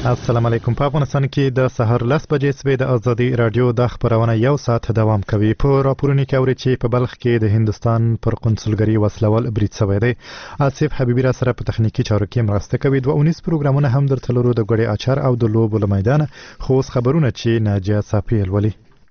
السلام علیکم. په افغانستان کې د سحر 10 بجې سوي د ازادي رادیو د خبرونه یو ساعت دوام کوي. په راپورونو کې اوري چې په بلخ کې د هندستان پر قونسلګري وسلوال برید شوی دی. آصف حبیبی را سره په تخنیکی چارو کې مرسته کوي. 219 پروګرامونه هم درته لرو د ګړې اچار او د لوبو له میدان. خو اوس خبرونه چې ناجیه صافی ولولي.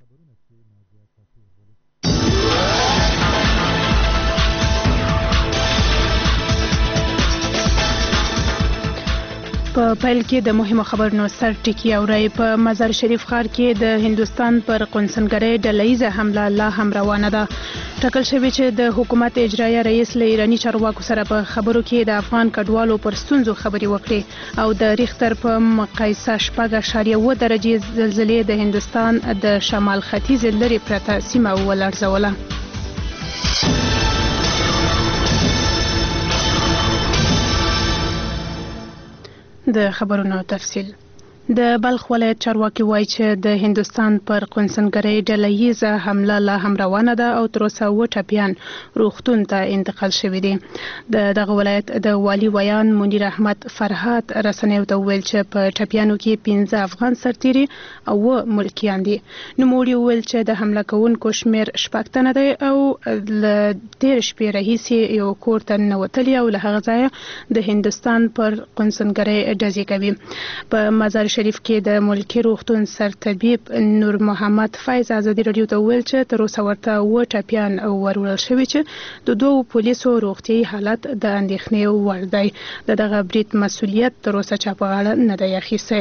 په پیل کې د مهمو خبرونو سر ټکی اوري. په مزار شریف ښار کې د هندستان پر قونسلګرۍ ډلهیزه حمله لا هم روانه ده. ټاکل شوی چې د حکومت اجرایه رئیس له ایرانی چارواکو سره په خبرو کې د افغان کډوالو پر ستونزو خبري وکړي او د ریختر په مقایسه 4.7 درجې زلزلې د هندستان د شمال ختیځ لري پرته سیمه ولړزوله. د خبرونو تفصیل. د بلخ ولایت چارواکي وایي چې د هندستان پر قونسلګرۍ ډلهیزه حمله لا هم روانه ده او تر اوسه 7 ټپیان روغتون ته انتقال شوي دي. دغه ولایت د والي ویان منیر احمد فرهاد رسنیو ته وویل چې په ټپیانو کې 15 افغان سرتیري او 9 ملکیان دي. نوموړي وویل چې د حمله کوونکو شمیر 6 تنه دی او له 13 شپې راهیسې یو کور ته ننوتلي او له هغه ځایه د هندستان پر قونسلګرۍ ډزې کوي. په مزار شریف کې د ملکی روغتون سرطبیب نور محمد فیض ازادي رادیو ته ویل چې تر اوسه ورته 7 ټپیان ورول شوي چې د 2 پولیسو روغتیايي حالت د اندېښنې وړ دی. دغه برید مسؤلیت تر اوسه چا په غاړه نه دی اخیستی.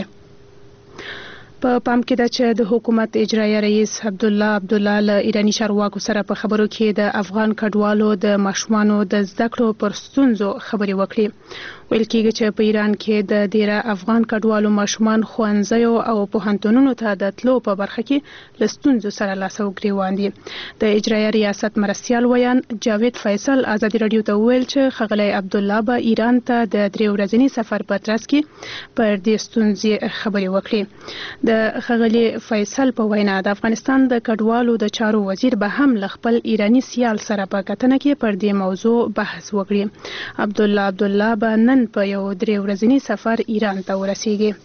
په پام کې ده چې د حکومت اجرایه رئیس عبدالله له ایرانی چارواکو سره په خبرو کې د افغان کډوالو د ماشومانو د زده کړو پر ستونزو خبري وکړي. ویل کېږي چې په ایران کې د ډیره افغان کډوالو ماشومان ښوونځیو او پوهنتونونو ته د تلو په برخه کې له ستونزو سره لاس او ګریوان دي. د اجرایه ریاست مرستیال ویان جاوید فیصل ازادي رادیو ته ویل چې ښاغلی عبدالله به ایران ته د 3 ورځني سفر په ترڅ کې پر دې ستونزې خبري وکړي. د ښاغلي فیصل په وینا د افغانستان د کډوالو د چارو وزیر به هم له خپل ایرانی سیال سره په کتنه کې پر دې موضوع بحث وکړي. عبدالله به نن په یو 3 ورځني سفر ایران ته ورسیږي.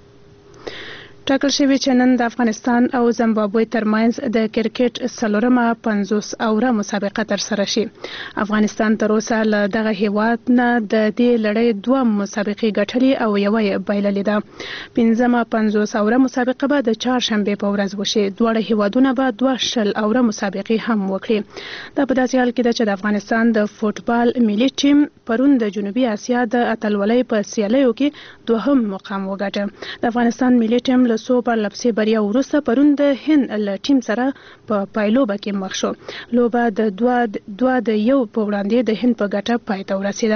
ټاکل شوی چې نن د افغانستان او زیمبابوې ترمنځ د کرکټ 50 اوره مسابقه ترسره شي. افغانستان تر اوسه له دغه هیواد نه د دې لړۍ 2 مسابقې ګټلې او یوه یې بایللې ده. 50 اوره مسابقه به د چهارشنبې په ورځ وشي. دواړه هیوادونه به 2 اوره مسابقې هم وکړي. دا په داسې حال کې ده چې د افغانستان د فوټبال ملي ټیم پرون د جنوبي اسیا د اتلولۍ په سیالیو کې 2 مقام وګاټه. د افغانستان ملي ټیم له څو پرلپسې بریا وروسته پرون د هند له ټیم سره په پایلوبه کې مخ شو. لوبه د 2-1 په وړاندې د هند په ګټه پای ته ورسېده.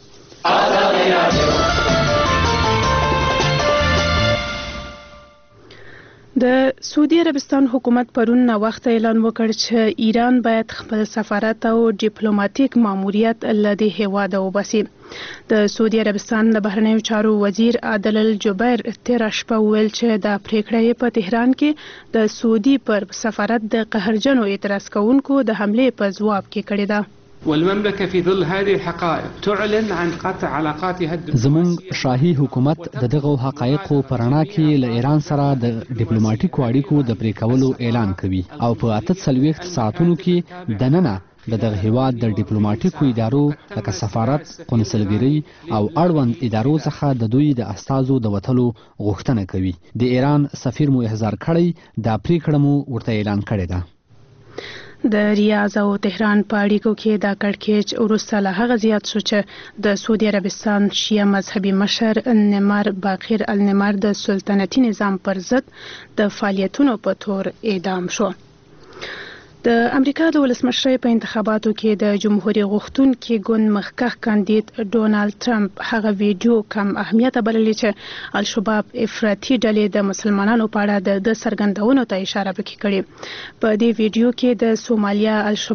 د سعودي عربستان حکومت پرون وخت اعلان وکړ چې ایران باید خپل سفارت او ډیپلوماټیک ماموریت له دې هیواده وباسي. د سعودي عربستان د بهرنیو چارو وزیر عادل الجبیر تیر شپه ویل چې د پریکړې په تهران کې د سعودي پر سفارت د قهرجنو اعتراض کوونکو د حمله په ځواب کې کړې ده. والمملكة في ظل هذه الحقائق تعلن عن قطع علاقاتها الدبلوماسية. زموږ شاهي حکومت د دغه حقایقو په رڼا کې له ایران سره د ډیپلوماټیکو اړیکو د پرې کولو اعلان کوي او په 48 ساعتونو کې دننه د دغه هیواد د ډیپلوماټیکو ادارو لکه سفارت، قونسلګرۍ او اړوند ادارو څخه د دوی د استازو د وتلو غوښتنه کوي. د ایران سفیر مو احضار کړی، دا پریکړه مو ورته اعلان کړې ده. د ریاض او تهران په اړیکو کې دا کړکېچ وروسته له هغه زیات شو چې د سعودي عربستان شیعه مذهبي مشر نمار باقر النمار د سلطنتي نظام پر ضد د فعالیتونو په تور اعدام شو. د امریکا د ولسمشرۍ په انتخاباتو کې د جمهوریت غوښتونکي ګوند مخکښ کاندید ډونالد ټرمپ هغه ویډیو کم اهمیت بللی چې الشباب افراطي ډلې د مسلمانانو په اړه د څرګندونو ته اشاره پکې کړې. په دې ویډیو کې د سومالیا الشباب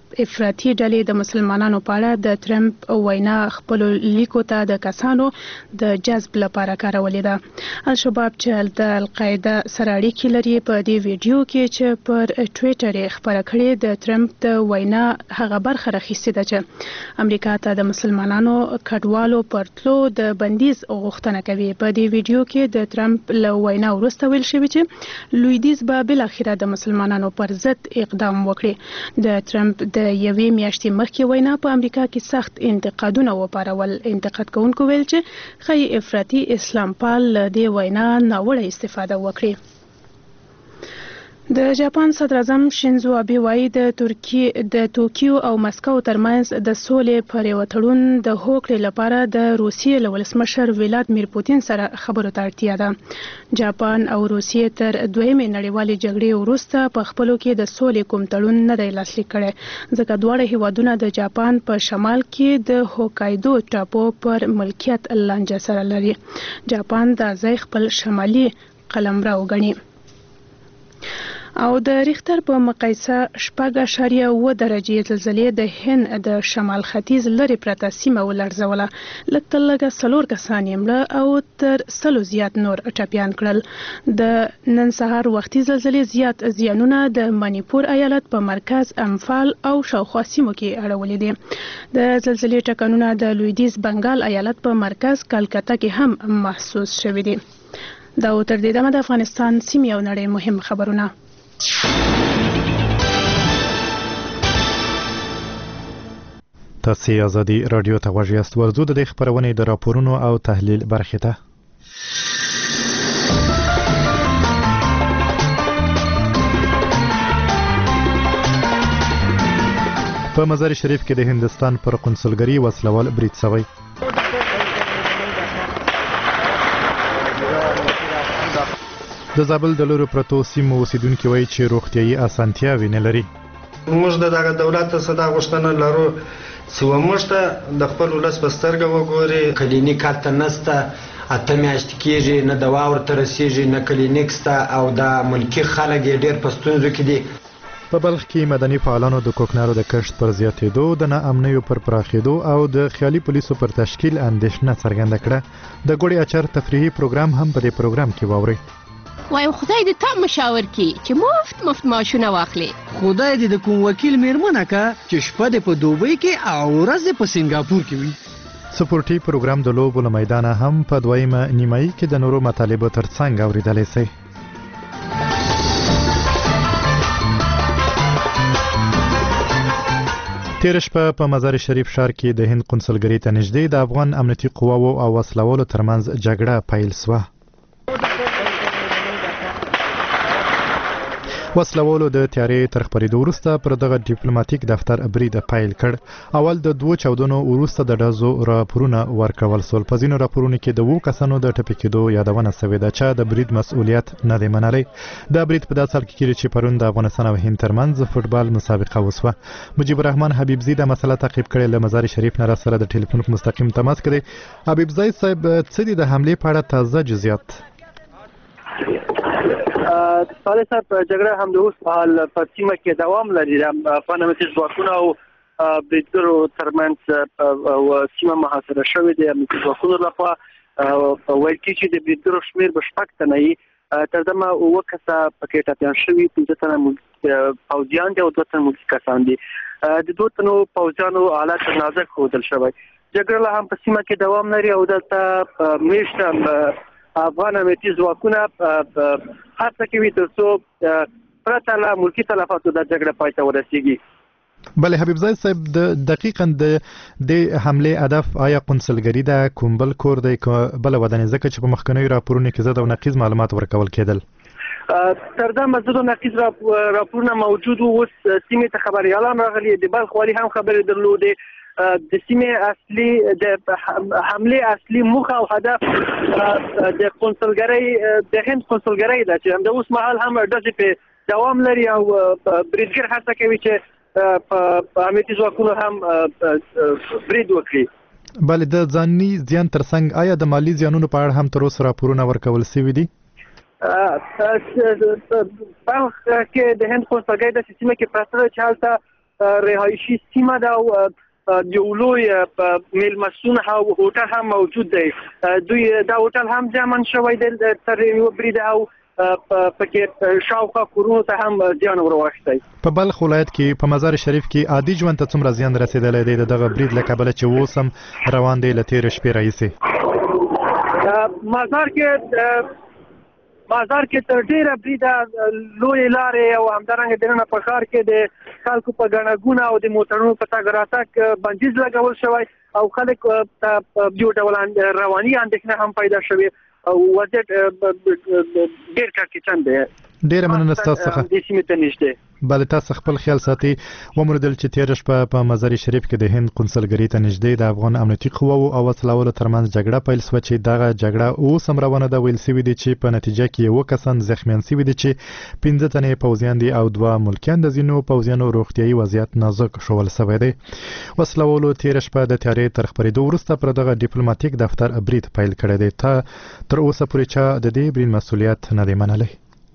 افراطي ډلې د مسلمانانو په اړه د ټرمپ وینا خپل لیکو ته د کسانو د جذب لپاره کارولې ده. الشباب چې د القاعده سره اړیکې لري په دې ویډیو کې چې پر ټوئیټر یې خبره کړې د ټرمپ د وینا هغه برخه راخیستې ده چې امریکا ته د مسلمانانو کډوالو پرتلو د بندیز غوښتنه کوي. په دې ویډیو کې د ټرمپ له وینا وروسته ویل شوی چې لویدیز به بل اخیره د مسلمانانو پر ضد اقدام وکړي. د ټرمپ د یوې میاشتې مخکې وینا په امریکا کې سخت انتقادونه وپارول. انتقاد کوونکو ویل چې ښایي افراطي اسلام پال له دې وینا ناوړه استفاده وکړي. د جاپان صدر اعظم شینزو ابي وايي د توکیو او مسکو ترمنځ د سولې پر یو تړون د هوکړې لپاره د روسیې له ولسمشر ولادیمیر پوتین سره خبرو ته اړتیا ده. جاپان او روسیې تر دویمې نړیوالې جګړې وروسته په خپلو کې د سولې کوم تړون نه دی لاسلیک کړی ځکه دواړه هیوادونه د جاپان په شمال کې د هوکایدو ټاپو پر ملکیت لانجه سره لري. جاپان دا ځای خپل شمالي قلمرو ګڼي. او د ریختر په مقایسه 4.7 درجې زلزلې د هند د شمال ختیځ لري پرته سیمه ولړزوله. لږ 4 کسان یې مړه او تر 100 زیات نور ټپیان کړل. د نن سهار وختي زلزلې زیات زیانونه د منیپور ایالت په مرکز امفال او شاوخوا سیمو کې اړولې دي. د زلزلې ټکانونه د لویدیز بنگال ایالت په مرکز کلکته کې هم محسوس شوي دي. دا تر دې دمه د افغانستان سیمې او نړۍ مهم خبرونه. تاسو ازادي رادیو ته غوږ یاست. ورزو د خبرونې د راپورونو او تحلیل برخه ته. په مزار شریف کې د هندستان پر قونسلګري وسلوال برید شوی. د زابل د لورو پرتو سیمو اوسیدونکو وایي چې روغتيایي اسانتیاوې نه لري. موږ د دولت څخه غوښتنه لرو چې موږ ته د خپل ولس په سترګه وګوري. کلینیک هلته نشته، 8 میاشتې کېږي، نه دوا ورته رسېږي، نه کلینیک شته او د ملکي خلک یې ډېر په ستونزو کې دي. په بلخ کې مدني فعالانو د کوکنارو د کښت پر زیاتېدو، د ناامنیو پر پراخېدو او د خیالي پولیسو پر تشکیل اندېښنه څرګنده کړه. د ګوړې اچار تفریحي پروګرام هم په دې پروګرام کې واوري. وایم خدای دې تا مشاور کی چې مفت معاشونه واخلي. خدای دې د کوم وکیل میرمنه کا چې شپه دې په دوبۍ کې او ورځ په سنگاپور کې وي. سپورټي پروګرام د لوبو له میدانه هم په دویمه نیمایي کې د نورو مطالبو ترڅنګ اوریدلای شي. تیر شپه په مزار شریف ښار کې د هند قونسلګرۍ ته نږدې د افغان امنیتي قواو او وسلوالو ترمنځ جګړه پیل شوه. وسلوالو د تیارې تر خبرېدو وروسته پر دغه ډیپلوماټیک دفتر برید پیل کړ. اول د 2 چاودنو وروسته د ډزو راپورونه ورکول شول. په ځینو راپورونو کې د 2 کسانو د ټپي کېدو یادونه شوې ده چې د برید مسؤلیت نه دی منلی. دا برید په داسې حال کې کېږي چې پرون د افغانستان او هند ترمنځ فوټبال مسابقه وسوه. مجيب الرحمن حبیبزی د مسله تعقیب کړي. له مزار شریف نه سره د ټلیفون مستقیم تماس کړي. حبیبزی صاحب څه دي د حمله په اړه تازه جزئیات؟ صالح صاحب، جګړه هم د اوس په حال په سیمه کې دوام لري. افغان امنیتي ځواکونه او بریدګرو ترمنځ سیمه محاصره شوې ده. امنیتي ځواکونو لخوا ویل کېږي چې د بریدګرو شمېر به 6 تنه وي. تر دمه 9 کسه پکې ټپیان شوي، 15 تنه پوځیان دي او 2 تنه ملکي کسان دي. د 2 تنو پوځیانو حالت نازک ښودل شوی. جګړه هم په سیمه کې دوام لري او دلته میشته افغان امنیتي ځواکونه هڅه کوي ترڅو پرته له ملکي تلفاتو د جګړه پای ته ورسیږي. بله حبیبزی صاحب، دقیقاً د حمله هدف آیا قونسلګري ده، کوم بل کور دی، بل ودانۍ؟ ځکه چې په مخکنیو راپورونو کې زده او نقیض معلومات ورکول کېدل. تر دا مزدو نقیض راپورونه موجود وو. اوس سیمې ته خبريالان راغلي، د بلخ والي هم خبرې درلودې. د سیمې اصلي د حمله اصلي موخه او هدف د قونسلګرۍ د هند قونسلګرۍ ده چې د اوس مهال هم ډزې په دوام لري او بریدګر هڅه کوي چې په امنیتي ځواکونو هم برید وکړي. بله، د ځاني زیان ترڅنګ آیا د مالی زیانونو په اړه هم تر اوسه راپورونه ورکول شوي دي؟ بلخ کې د هند قونسلګرۍ د سیمه کې پرته چې هلته رهایشي سیمه ده او یو لوی میلمستون هوټل هم موجود دی. دوی دا هوټل هم ځامن شوی دی تر یو برید او پکې شاوخوا کورونو ته هم زیان ورواښتی. په بلخ ولایت کې په مزار شریف کې عادي ژوند ته څومره زیان رسیدلی دی دغه برید له کبله چې اوس هم روان دی له تېرې شپې راهیسې؟ مزار کې تر ډیره بریده لوی لارې او همدارنګه دننه په ښار کې د خلکو په ګڼه ګوڼه او د موټرونو په تګ راتګ بندیز لګول شوی او خلک ته یو ډول رواني اندېښنه هم پیدا شوې او وضعیت ډېر کړکېچن دی. ډېره مننه ستاسو څخه. دې سیمې ته نږدې بله تاسو خپل خیال ساتئ. وموندل چې تېره شپه په مزار شریف کې د هند قونسلګرۍ ته نږدې د افغان امنیتي قواو او وسلوالو ترمنځ جګړه پیل شوه چې دغه جګړه اوس هم روانه ده. ویل شوي دي چې په نتیجه کې 1 کسان زخمیان شوي دي چې 15 تنې پوځیان دي او 2 ملکیان د ځینو پوځیانو روغتیایي وضعیت نازک شول شوی دی. وسلوالو تېره شپه د تیارې تر خپرېدو وروسته پر دغه ډیپلوماټیک دفتر برید پیل کړی دی. تر اوسه پورې چا د دې برید مسؤلیت نه دی منلی.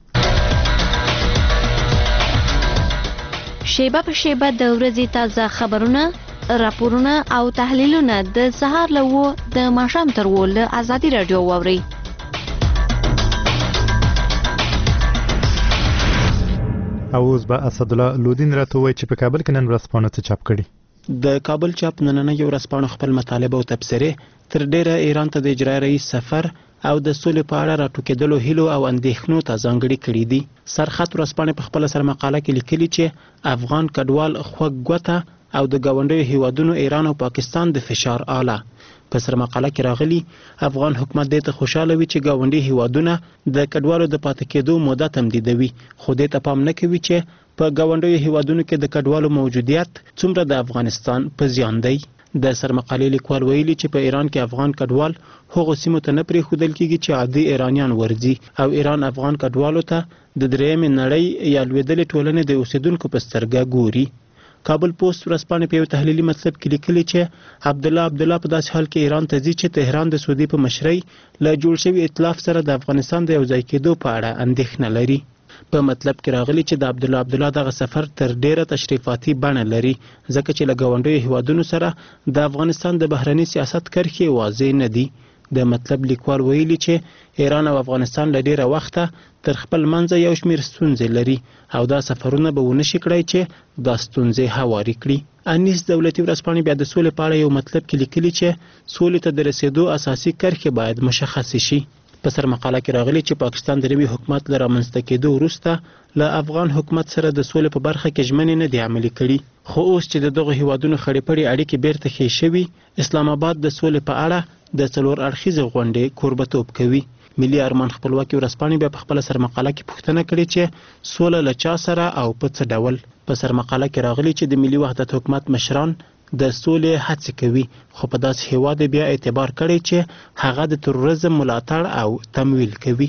شیبه په شیبه د ورځې تازه خبرونه، راپورونه او تحلیلونه د سهار له 9 د ماښام تر 10 له ازادي رادیو واورئ. اوس به اسدالله لودین راته وایي چې په کابل کې نن ورځپاڼه څه چاپ کړي. د کابل چاپ نننۍ ورځپاڼه خپل مطالب او تبصرې تر ډیره ایران ته د اجرایي رئیس سفر او د سولې په اړه راټوکېدلو هیلو او اندېښنو ته ځانګړي کړي دي. سرخط ورځپاڼې په خپله سرمقاله کې لیکلي چې افغان کډوال خوږ ګوته او د ګاونډیو هیوادونو ایران او پاکستان د فشار آله. په سرمقاله کې راغلي افغان حکومت دې ته خوشاله وي چې ګاونډي هیوادونه د کډوالو د پاتې کېدو موده تمدیدوي، خو دې ته پام نه کوي چې په ګاونډیو هیوادونو کې د کډوالو موجودیت څومره د افغانستان په زیان دی. د سرمقالې لیکوال ویلي چې په ایران کې افغان کډوال هغو سیمو ته نه پرېښودل کېږي چې عادي ایرانیان ورځي او ایران افغان کډوالو ته د درېیمې نړۍ یا لوېدلې ټولنې د اوسېدونکو په سترګه ګوري. کابل پوسټ ورځپاڼې په یو تحلیلي مطلب کې لیکلي چې عبدالله په داسې حال کې ایران ته ځي چې تهران د سعودي په مشرۍ له جوړ شوي ائتلاف سره د افغانستان د یوځای کېدو په اړه اندېښنه لري. په مطلب کې راغلي چې د عبدالله دغه سفر تر ډیره تشریفاتي بڼه لري ځکه چې له ګاونډیو هیوادونو سره د افغانستان د بهرني سیاست کرښې واضح نه دي. د مطلب لیکوال ویلي چې ایران او افغانستان له ډیره وخته تر خپل منځه یو شمېر ستونزې لري او دا سفرونه به ونشي کړی چې دا ستونزې هواري کړي. انیس دولتي ورځپاڼې بیا د سولې په اړه یو مطلب کې لیکلي چې سولې ته د رسېدو اساسي کرښې باید مشخصې شي. په سرمقاله کې راغلي چې پاکستان د نوي حکومت له رامنځته کېدو وروسته له افغان حکومت سره د سولې په برخه کې ژمنې نه دي عملي کړي، خو اوس چې د دغو هیوادونو خړې پړې اړیکې بیرته ښې شوي، اسلام آباد د سولې په اړه د 4 اړخیزې غونډې کوربتوب کوي. ملي ارمان خپلواکي ورځپاڼې بیا په خپله سرمقاله کې پوښتنه کړې چې سوله له چا سره او په څه ډول. په سرمقاله کې راغلي چې د ملي وحدت حکومت مشران د سولې هڅې کوي، خو په داسې هیواد بیا اعتبار کړی چې هغه د تروریزم ملاتړ او تمویل کوي.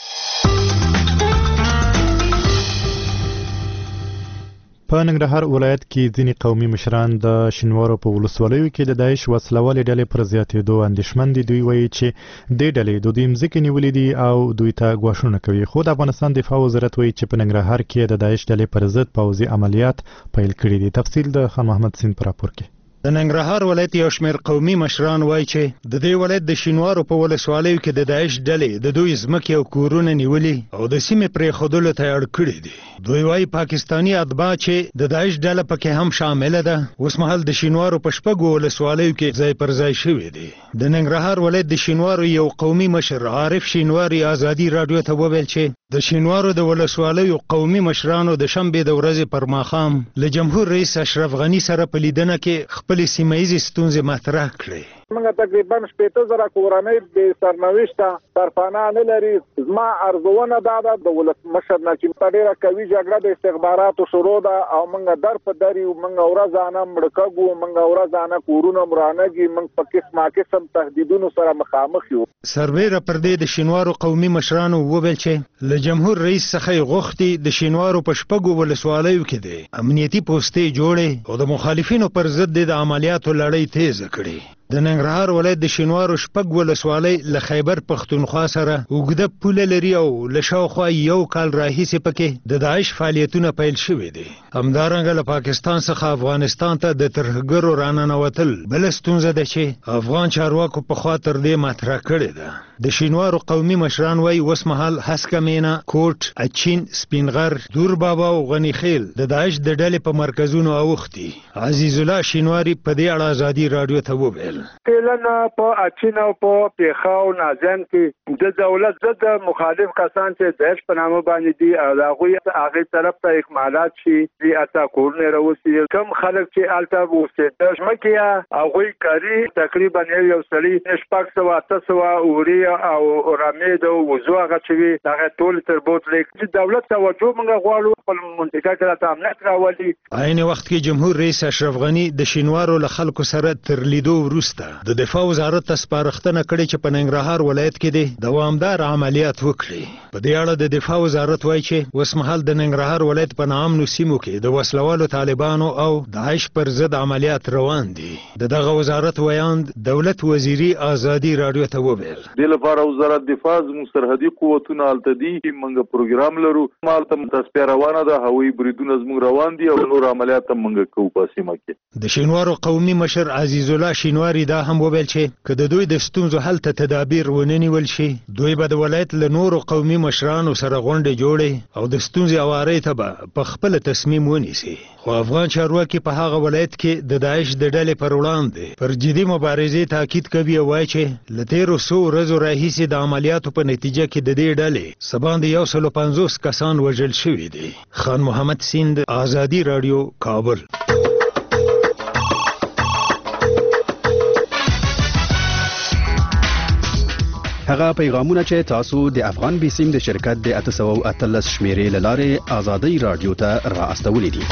په ننګرهار ولایت کې ځینې قومي مشران د شینوارو په ولسوالیو کې د داعش وسلوالې ډلې پر زیاتېدو اندېښمن دي. دوی وایي چې دې ډلې د دوی مځکې نیولې دي او دوی ته ګواښونه کوي. خو د افغانستان دفاع وزارت وایي چې په ننګرهار کې د داعش ډلې پر ضد پوځي عملیات پیل کړي دي. تفصیل د خان محمد سین په راپور کې. د ننګرهار ولایت یو شمېر قومي مشران وایي چې د دې ولایت د شینوارو په ولسوالیو کې د داعش ډلې د دوی ځمکې او کورونه نیولي او د سیمې پرېښودلو ته اړ کړي دي. دوی وایي پاکستاني اتباع چې د داعش ډله پکې هم شامله ده اوس مهال د شینوارو په 6 ولسوالیو کې ځای پر ځای شوي دي. د ننګرهار ولایت د شینوارو یو قومي مشر عارف شینواري ازادي رادیو ته وویل چې د شینوارو د ولسوالیو قومي مشرانو د شنبې د ورځې پر ماښام له جمهور رئیس اشرف غني سره په لیدنه کې خپلې سیمه ییزې ستونزې مطرح کړې. موږ تقریبا 15,000 کورنۍ بې سرنوشته سرپناه نه لري. زما ارزونه دا ده د ولسمشر نه چې ډېره قوي جګړه د استخباراتو شروع ده او موږ در په در یو، موږ ورځانه مړه کېږو، موږ ورځانه کورونه مرانهږي، موږ په قسم تهدیدونو سره مخامخ یو. سربیره پر دې د شینوارو قومي مشرانو وویل چې له جمهور رئیس څخه یې غوښتي د شینوارو په 6 ولسوالیو کې د امنیتي پوستې جوړې او د مخالفینو پر ضد د عملیاتو لړۍ تیزه کړي. د ننګرهار ولایت د شینوارو شپږ ولسوالۍ له خیبر پښتونخوا سره اوږده پوله لري او له شاوخوا یو کال راهیسې پکې د داعش فعالیتونه پیل شوي دي. همدارنګه له پاکستان څخه افغانستان ته د ترهګرو راننوتل بله ستونزه ده چې افغان چارواکو پخوا تر دې مطرح کړې ده. د شینوارو قومي مشران وایي اوس مهال هسکه مینا، کوټ، اچین، سپینغر، دور بابا او غنی خیل د داعش د ډلې په مرکزونو اوښتي. عزیز الله شینواری په دې اړه ازادي رادیو ته وویل: فعلا په اچین او په پیښاو نازن کې د دولت ضد مخالف کسان چې داعش په نامه باندې دي هغه طرف ته اکمالات شي دي اته کورونه راوسی. کم خلک چې الته وسته شمکیا هغه کاری تقریبا یو سړي شپږ سو 800 اوري او رامید او وزو غچوي هغه ټول تر بوتل چې دولت توجه موږ غواړو په منطقه کې د امنیت راولي. عین وخت کې جمهور رئیس اشرف غنی د شینوارو له خلکو سره تر لیدو وروسته د دفاع وزارت ته سپارښتنه کړې چې په ننګرهار ولایت کې د دوامدار عملیات وکړي. په دې اړه د دفاع وزارت وایي چې اوس مهال د ننګرهار ولایت په ناامنو سیمو کې د وسلوالو طالبانو او داعش پر ضد عملیات روان دي. دغه وزارت ویاند دولت وزیری ازادي رادیو ته وویل: د لپاره وزارت دفاع زموږ سرحدي قوتونه الته دي، موږ پروګرام لرو، مالته متصفیه روانه ده، هوایي بریدونه زموږ روان دي او نور عملیات هم موږ کوو په سیمه کې. د شینوارو قومي مشر عزیز الله شینواری دا هم وویل چې که د دوی د ستونزو حل ته تدابیر ونه نیول شي، دوی به د ولایت له نورو قومي مشرانو سره غونډې جوړي او د ستونزې هوارۍ ته به په خپله تصمیم ونیسي. خو افغان چارواکي په هغه ولایت کې د داعش د ډلې پر وړاندې پر جدي مبارزې تاکید کوي او وایي چې له تېرو څو ورځو راهیسې د عملیاتو په نتیجه کې د دې ډلې څه باندې 150 کسان وژل شوي دي. خان محمد سیند، ازادي رادیو، کابل. هغه پیغامونه چې تاسو د افغان بیسیم د شرکت د 813 شمیرې لاره ازادي رادیو ته را استولې دي.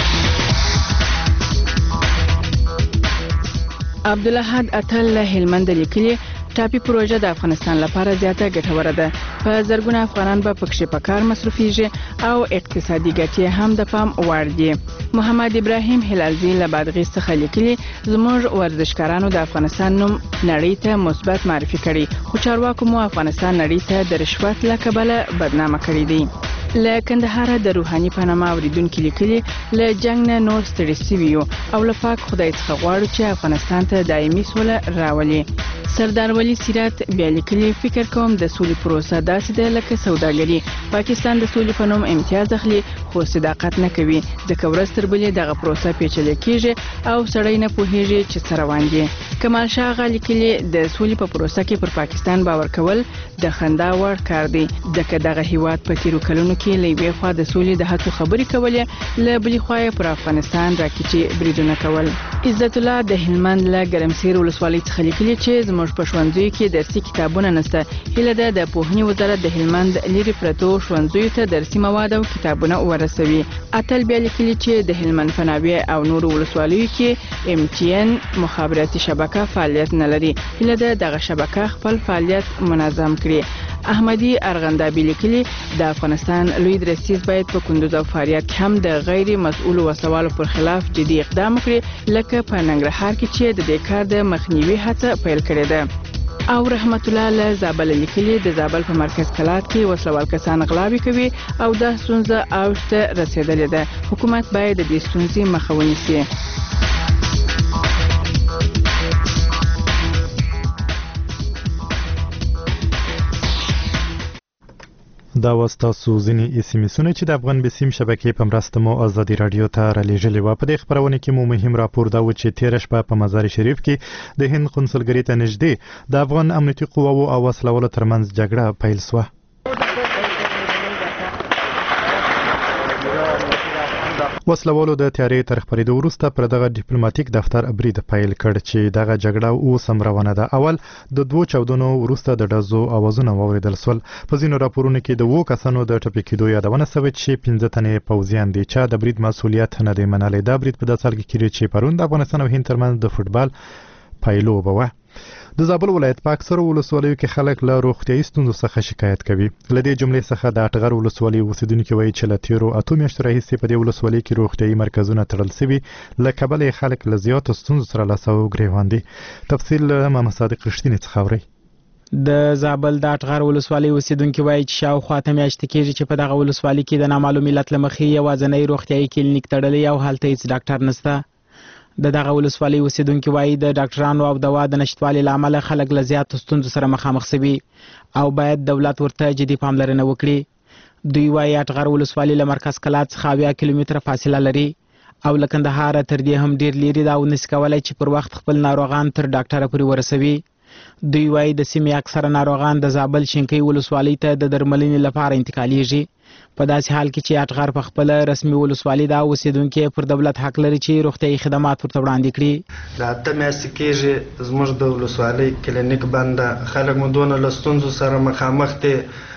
عبدالحد اتل هلمند لیکلي ټاپي پروژه د افغانستان لپاره زیاته ګټوره ده. په زرګونه افغانان به پکې په کار مصرفيږي او اقتصادي ګټې هم د پام وړ دي. محمد ابراهیم هلالزی له بادغیس څخه لیکلي زموږ ورزشکارانو د افغانستان نوم نړۍ ته مثبت معرفي کړي، خو چارواکو مو افغانستان نړۍ ته د رشوت له کبله بدنامه کړی دی. له کندهار د روحاني پانما اوریدونکو لیکلي له جنگ نه نور ستړي شوي او له پاک خدای څخه غواړو چې افغانستان ته دایمي سوله راولي. سردار ولی سیرات بیا لیکلي فکر کوم د سولې پروسه داسې ده لکه سوداګري. پاکستان د سولې په نوم امتیاز اخلي خو صداقت نه کوي، ځکه ورځ تر بلې دغه پروسه پیچلې کیږي او سړی نه پوهیږي چې څه روان دي. کمال شاه غا لیکلي د سولې په پروسه کې پر پاکستان باور کول د خندا وړ کار دی، ځکه دغه هیواد په تیرو کلونو کې له یوې خوا د سولې د هڅو خبرې کولې، له بلې خوا پر افغانستان راکټي بریدونه کول. عزت الله د هلمند له ګرمسیر ولسوالۍ څخه لیکلي چې زموږ په ښوونځیو کې درسي کتابونه نشته. هیله ده د پوهنې وزارت د هلمند لري پرتو ښوونځیو ته درسي مواد او کتابونه ورسوي. اتل بیا لیکلي چې د هلمند فناوي او نورو ولسوالیو کې MTN مخابراتي شبکه فعالیت نه لري. هیله ده دغه شبکه خپل فعالیت منظم کړي. احمدی ارغندابی لیکلي د افغانستان لوی درسیز باید په کندوز او فاریاب کې هم د غیر مسؤل وسوالو پر خلاف جدي اقدام وکړي، لکه په ننګرهار کې چې د دې کار د مخنیوي هڅه پیل کړې ده. او رحمت الله له زابل لیکلي د زابل په مرکز کلات کې وسلوال کسان غلاوي کوي او د ستونزه اوج ته رسیدلې ده. حکومت باید د دې ستونزې مخه ونیسي. دا واستاسو ځینې SMS-ونه چې د افغان بیسیم شبکې په مرسته مو ازادي رادیو ته رالیږلي و. په دې خبرونه کې مو مهم راپور دا و چې تیر شپه په مزار شریف کې د هند قونسلګرۍ ته نږدې د افغان امنیتي قواو او وسلوالو ترمنځ جګړه پیل شوه. وسلوالو د تیارې تر خبرېدو وروسته پر دغه ډیپلوماټیک دفتر برید پیل کړ چې دغه جګړه اوس هم روانه ده. اول د 2 چاودنو وروسته د ډزو اوازونه واوریدل شول. په ځینو راپورونو کې د 2 کسانو د ټپي کېدو یادونه شوې چې 15 تنې پوځیان دي چې د برید مسؤلیت نه دی منلی. دا برید په داسې حال کې کېږي چې پرون د افغانستان او هند ترمنځ د فوټبال پایلوبه وه. د زابل ولایت په اکثرو ولسوالیو کې خلک له روغتیايي ستونزو څخه شکایت کوي. له دې جملې څخه د اټغر ولسوالۍ اوسیدونکي وایي چې له تیرو 8 میاشتو راهیسې په دې ولسوالۍ کې روغتیايي مرکزونه تړل شوي، له کبله یې خلک له زیاتو ستونزو سره لاس او ګریوان دي. تفصیل محمد صادق رښتینی څخه اورئ. د زابل د اټغر ولسوالۍ اوسیدونکي وایي چې شاوخوا 8 میاشتې کېږي چې په دغه ولسوالۍ کې د نامعلوم علت له مخې یوازینی روغتیايي کلینیک تړلی او هلته هیڅ ډاکټر نشته. د دغه ولسوالۍ اوسیدونکي وایي د ډاکټرانو او دوا د نشتوالي له امله خلک له زیاتو ستونزو سره مخامخ شوي او باید دولت ورته جدي پاملرنه وکړي. دوی وایي اټغر ولسوالۍ له مرکز کلات څخه 70 کیلومتره فاصله لري او له کندهار تر دې هم ډیر لري دا او نس کولای چې پر وخت خپل ناروغان تر ډاکټره پورې ورسوي. دوی وایي د سیمې اکثره ناروغان د زابل شینکۍ ولسوالۍ ته د درملنې لپاره انتقالیږي. په داسې حال کې چې اټغر په خپل رسمي ولسوالۍ دا اوسیدونکي پر دولت حق لري چې روغتیايي خدمات ورته وړاندې کړي. له 8 میاشتې کېږي زموږ د ولسوالۍ کلینیک بنده، خلک مو دونه له ستونزو سره مخامخ دي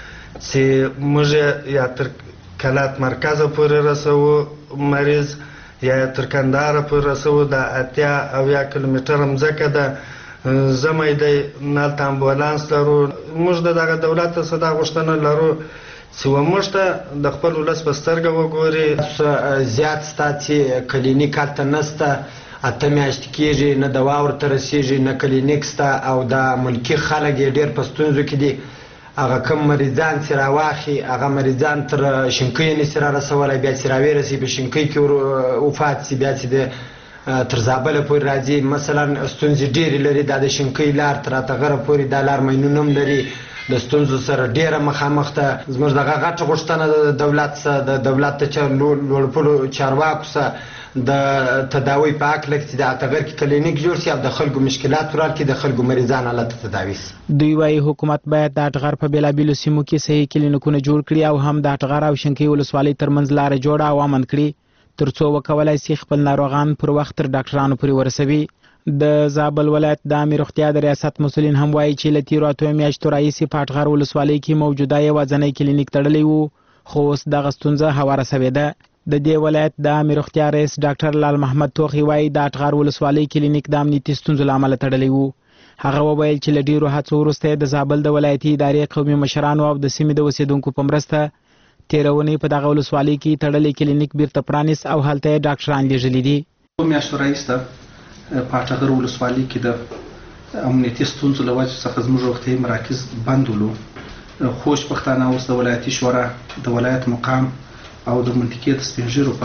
چې موږ یا تر کلات مرکز پورې رسوو مریض یا تر کندهار پورې رسوو. د 80 کیلومتره مځکه ده، زمای دی نالته امبولانس لرو. موږ دغه دولت څخه دا غوښتنه لرو چې موږ ته د خپل ولس په سترګه وګوري. زیات ستا چې کلینیک هلته نشته، 8 میاشتې کېږي نه دوا ورته رسېږي نه کلینیک شته او د ملکي خلک یې ډېر په ستونزو کې دي. هغه کوم مریضان چې راواخي هغه مریضان تر شینکۍ نشي رارسولی، بیا چې راویرسي په شینکۍ کې وفات شي، بیا چې د تر زابل پورې راځي. مثلا ستونزې ډېرې لري، دا د شینکۍ لار تر اټغره پورې دا لار مینونه هم لري، د ستونزو سره ډېره مخامخ ده. زموږ دغه غټه غوښتنه د دولت څخه د دولت د لوړپوړو چارواکو څخه د تداوی په هکله چې د اټغر کې کلینیک جوړ شي او د خلکو مشکلات ورحل کړي، د خلکو مریضان هلته تداوي شي. دوی وایي حکومت باید د اټغر په بېلابېلو سیمو کې صحي کلینیکونه جوړ کړي او هم د اټغر او شینکۍ ولسوالۍ ترمنځ لاره جوړه او امن کړي ترڅو وکولای شي خپل ناروغان پر وخت تر ډاکټرانو پورې ورسوي. د زابل ولایت د عامې روغتیا د ریاست مسؤلین هم وایي چې له تیرو 8 میاشتو راهیسې په اټغر ولسوالۍ کې موجوده یوازینی کلینیک تړلی و، خو اوس دغه ستونزه هواره شوې ده. د دې ولایت د عامې روغتیا رئیس ډاکټر لال محمد توخي وایي د اټغر ولسوالۍ کلینیک د امنیتي ستونزو له امله تړلی و. هغه وویل چې له ډیرو هڅو وروسته د زابل د ولایتي ادارې قومي مشرانو او د سیمې د اوسیدونکو په مرسته تیرونې په دغه ولسوالۍ کې تړلی کلینیک بیرته پرانیست او هلته یې ډاکټران لیږلي دي. میاشتو راهیسې په اټغر ولسوالۍ کې د امنیتي ستونزو له وجې څخه زموږ روغتیايي مراکز بند ولو. خوش پښتانه اوس د ولایتي شورا د ولایت مقام او د منطقې د سپین ږیرو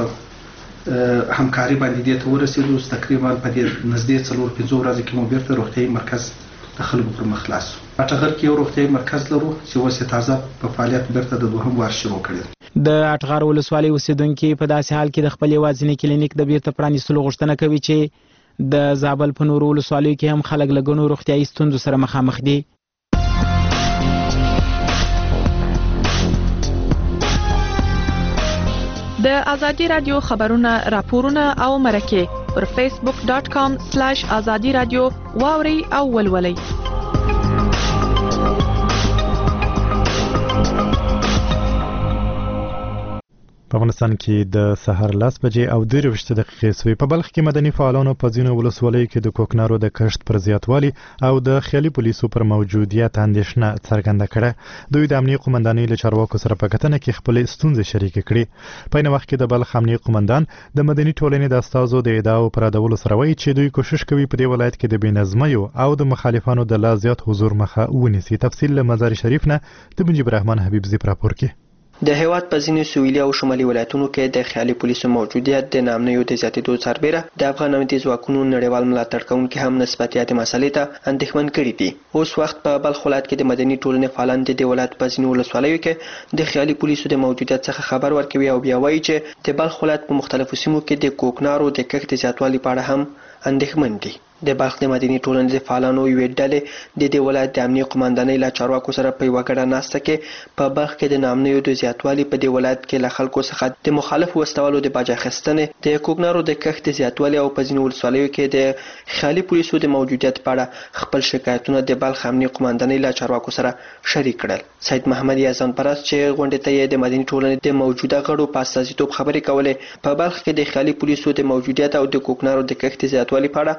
په همکاري باندې دې ته ورسېدو. تقریبا په دې نږدې 4-5 ورځې کې مو بیرته روغتیايي مرکز د خلکو پر مخ خلاص. اټغر کې یو روغتیايي مرکز لرو چې اوس یې تازه په فعالیت بیرته د دوهم وار شروع کړی. د اټغر ولسوالۍ اوسیدونکي په داسې حال کې د خپل یوازینی کلینیک د بیرته پرانیستلو غوښتنه کوي چې د زابل په نورو ولسوالیو کې هم خلک له ګڼو روغتیايي ستونزو سره مخامخ دي. د ازادي رادیو خبرونه، راپورونه او مرکې پر facebook.com/azadi radio واوري او ولولئ. په افغانستان کې د سحر 10 بجې او 23 دقیقې سوی. په بلخ کې مدني فعالانو په ځینو ولسوالیو کې د کوکنارو د کښت پر زیاتوالي او د خیالي پولیسو پر موجودیت اندېښنه څرګنده کړه. دوی د امنیه قومندانۍ له چارواکو سره په کتنه کې خپل ستونزې شریکې کړې. په عین وخت کې د بلخ امنیه قومندان د مدني ټولنې د استازو د ادعاو پر ردولو سره وایي چې دوی کوشش کوي په دې ولایت کې د بېنظمیو او د مخالفانو د لا زیات حضور مخه ونیسي. تفصیل له مزار شریف نه د منجیب رحمان حبیب زی راپور کې. د هیواد په ځینو سویلي او شمالي ولایتونو کې د خیالي پولیسو موجودیت د نامنیو د زیاتېدو سربېره د افغان امنیتي ځواکونو نړیوال ملاتړ کوونکي هم نسبتیاتي مسلې ته اندېښمن کړي دي. اوس وخت په بلخ ولایت کې د مدني ټولنې فعالان د ولایت په ځینو ولسوالیو کې د خیالي پولیسو د موجودیت څخه خبر ورکوي او بیا وایي چې د بلخ ولایت په مختلفو سیمو کې د کوکنارو د کښت زیاتوالي په اړه هم اندېښمن دي. د بلخ د مدني ټولنې د فعالانو یوې ډلې د ولایت د امنیه قومندانۍ له چارواکو سره په یوه ګډه ناسته کې په بلخ کې د نامنیو د زیاتوالي په دې ولایت کې له خلکو څخه د مخالف وسلوالو د باج اخیستنې، د کوکنارو د کښت زیاتوالي او په ځینو ولسوالیو کې د خیالي پولیسو د موجودیت په اړه خپل شکایتونه د بلخ امنیه قومندانۍ له چارواکو سره شریک کړل. سید محمد یزدان پرست چې غونډې ته یې د مدني ټولنې د موجوده غړو په استازیتوب خبرې کولې، په بلخ کې د خیالي پولیسو د موجودیت او د کوکنارو د کښت زیاتوالي په اړه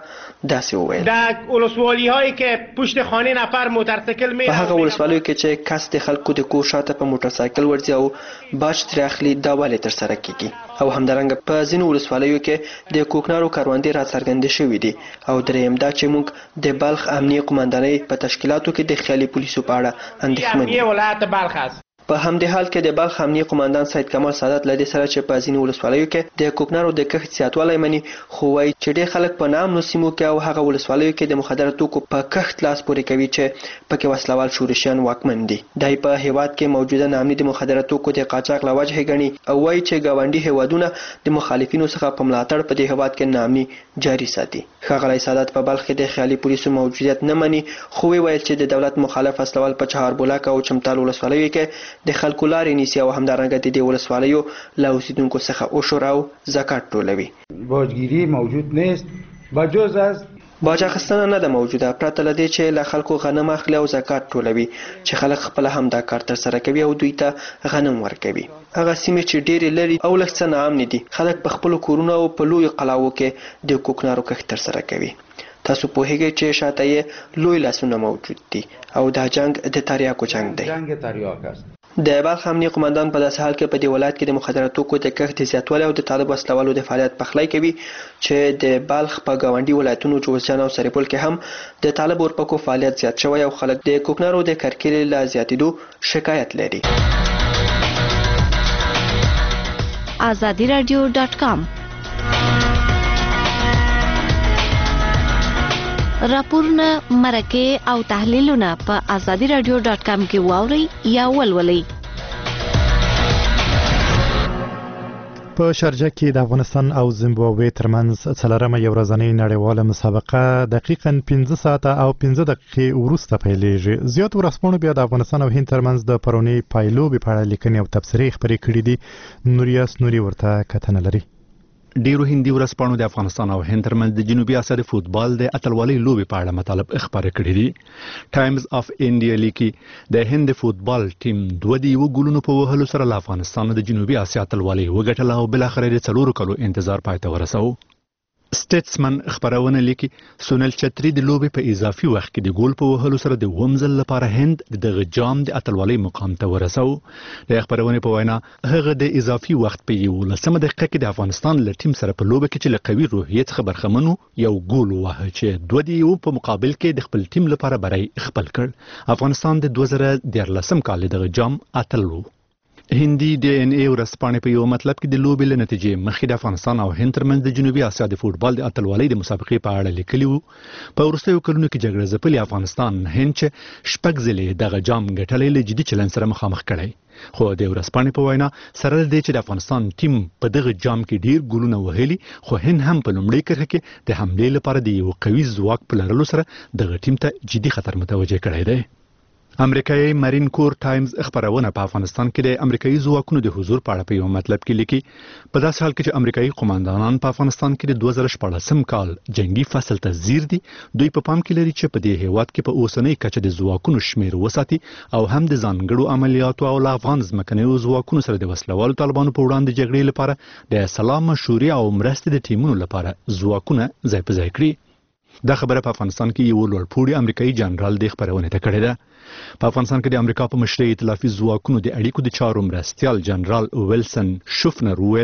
داسې وویل در ولسوالی‌هایی که پشت خانه نفر موتورسایکل په هغه ولسوالیو کې چې کس د خلکو د کور شاته په موټرسایکل ورځي او باج ترې اخلي دا ولې ترسره کیږي او همدارنګه په ځینو ولسوالیو کې د کوکنارو کروندې راڅرګندې شوې دي او دریم دا چې موږ د بلخ امنیه قومندانۍ په تشکیلاتو کې د خیالي پولیسو په اړه اندېښمن یو ولایت بلخ است په همدې حال کې د بلخ امنیه قومندان سید کمال سعادت لدې سره چې په ځینو ولسوالیو کې د کوکنارو د کښت زیاتوالی مني خو وایي چې ډېر خلک په ناامنو سیمو کې او هغه ولسوالیو کې د مخدره توکو په کښت لاس پورې کوي چې پکې وسلوال شورشیان واکمن دي دی په هیواد کې موجوده ناامني د مخدره توکو د قاچاق له وجهې ګڼي او وایي چې ګاونډي هیوادونه د مخالفینو څخه په ملاتړ په دې هیواد کې ناامني جاري ساتي ښاغلی سعادت په بلخ کې د خیالي پولیسو موجودیت نه مني خو ویل چې د دولت مخالف وسلوال په چهاربولاک او چمتال ولسوالیو کې د خلکو لارې نیسي او همدارنګه د دې ولسوالیو له اوسیدونکو څخه عشر او زکات ټولوي باجگیری موجود نیست بجز از باج اخیستنه نه ده موجوده پرته له دې چې له خلکو غنم اخلي او زکات ټولوي چې خلک خپله هم دا کار ترسره کوي او دوی ته غنم ورکوي هغه سیمې چې ډېرې لرې او لږ څه ناامنې دي خلک په خپلو کورونو او په لویو قلاوو کې د کوکنارو کښت ترسره کوي تاسو پوهیږئ چې شاته یې لوی لاسونه موجود دي او دا جنگ د تریاکو جنگ دی د بلخ امنیه قومندان په داسې حال کې په دې ولایت کې د مخدره توکو د کښت زیاتوالی او د طالب وسلوالو د فعالیت پخلی کوي چې د بلخ په ګاونډي ولایتونو جوزجان او سرپل کې هم د طالب اورپکو فعالیت زیات شوی او خلک د کوکنارو د کرکیلې له زیاتېدو شکایت لري. azadiradio.com راپورونه مرکه او تحلیلونه په azadiradio.com کې واورئ یا ولولئ. په شارجه کې د افغانستان او زیمبابوې ترمنځ څلورمه یو ورځنۍ نړیواله مسابقه دقیقاً 15 ساعته او 15 دقیقې وروسته پیلېږي. زیات ورځپاڼو بیا د افغانستان او هند ترمنځ د پرونی پایلوبې په اړه لیکنې او تبصرې خپرې کړې دي. نوریاس نوري ورته کتنه لري. ډیرو هندي ورځپاڼو د افغانستان او هند ترمنځ د جنوبي اسیا د فوتبال د اتلولۍ لوبې په اړه مطالب خبرې کړې دي. ټایمز اف انډیا لیکي د هند فوتبال ټیم 2 ګولونو په وهلو سره له افغانستان د جنوبي اسیا اتلولۍ وګټله او بل اخر د 4 کلو انتظار پای ته ورساو. سټیټسمن خبرونه لیکي سونل چتری د لوبې په اضافي وخت کې د ګول په وهلو سره د ومزل لپاره هند د جام د اتلولۍ مقام ته ورساو. د خبرونه په وینا هغه د اضافي وخت په 11 دقیقه کې د افغانستان له ټیم سره په لوبه کې چې له قوي روحیت څخه برخمنو یو ګول وهه چې 2 په مقابل کې د خپل ټیم لپاره بری خپل کړ. افغانستان د 2013 کال د جام اتل وو. هندي ډي ان اي ورځپاڼې په یو مطلب کې د لوبې له نتیجې مخکې د افغانستان او هند ترمنځ د جنوبي اسیا د فوتبال د اتلولۍ د مسابقې په اړه لیکلي وو. په وروستیو کلونو کې جګړه ځپلي افغانستان هند چې شپږ ځلې دغه جام ګټلی له جدي چلن سره مخامخ کړی. خو د ورځپاڼې په وینا سره د دې چې د افغانستان ټیم په دغه جام کې ډیر ګولونه وهلي خو هند هم په لومړۍ کرښه کې د حملې لپاره د یو قوي ځواک په لرلو سره دغه ټیم ته جدي خطر متوجه کړی دی. امریکایي مارین کور ټایمز خبرونه په افغانستان کې د امریکایي ځواکونو د حضور په اړه په یو مطلب کې لیکي په داسې حال کې چې امریکایي قوماندانان په افغانستان کې د 2014 کال جنگي فصل ته ځیر دي دوی په پام کې لري چې په دې هیواد کې په اوسنۍ کچه د ځواکونو شمیر وساتي او هم د ځانګړو عملیاتو او افغان ځمکنیو ځواکونو سره د وسلوالو طالبانو په وړاندې جګړې لپاره د سلام مشورې او مرستې د ټیمونو لپاره ځواکونه ځای په ځای کړي. دا خبره په افغانستان کې یو لوړپوړي امریکایي جنرال د خبرونه ته کړې ده. په افغانستان کې د امریکا په مشرۍ ائتلافي ځواکونو د اړیکو د چارو مرستیال جنرال ویلسن شوفنر ویل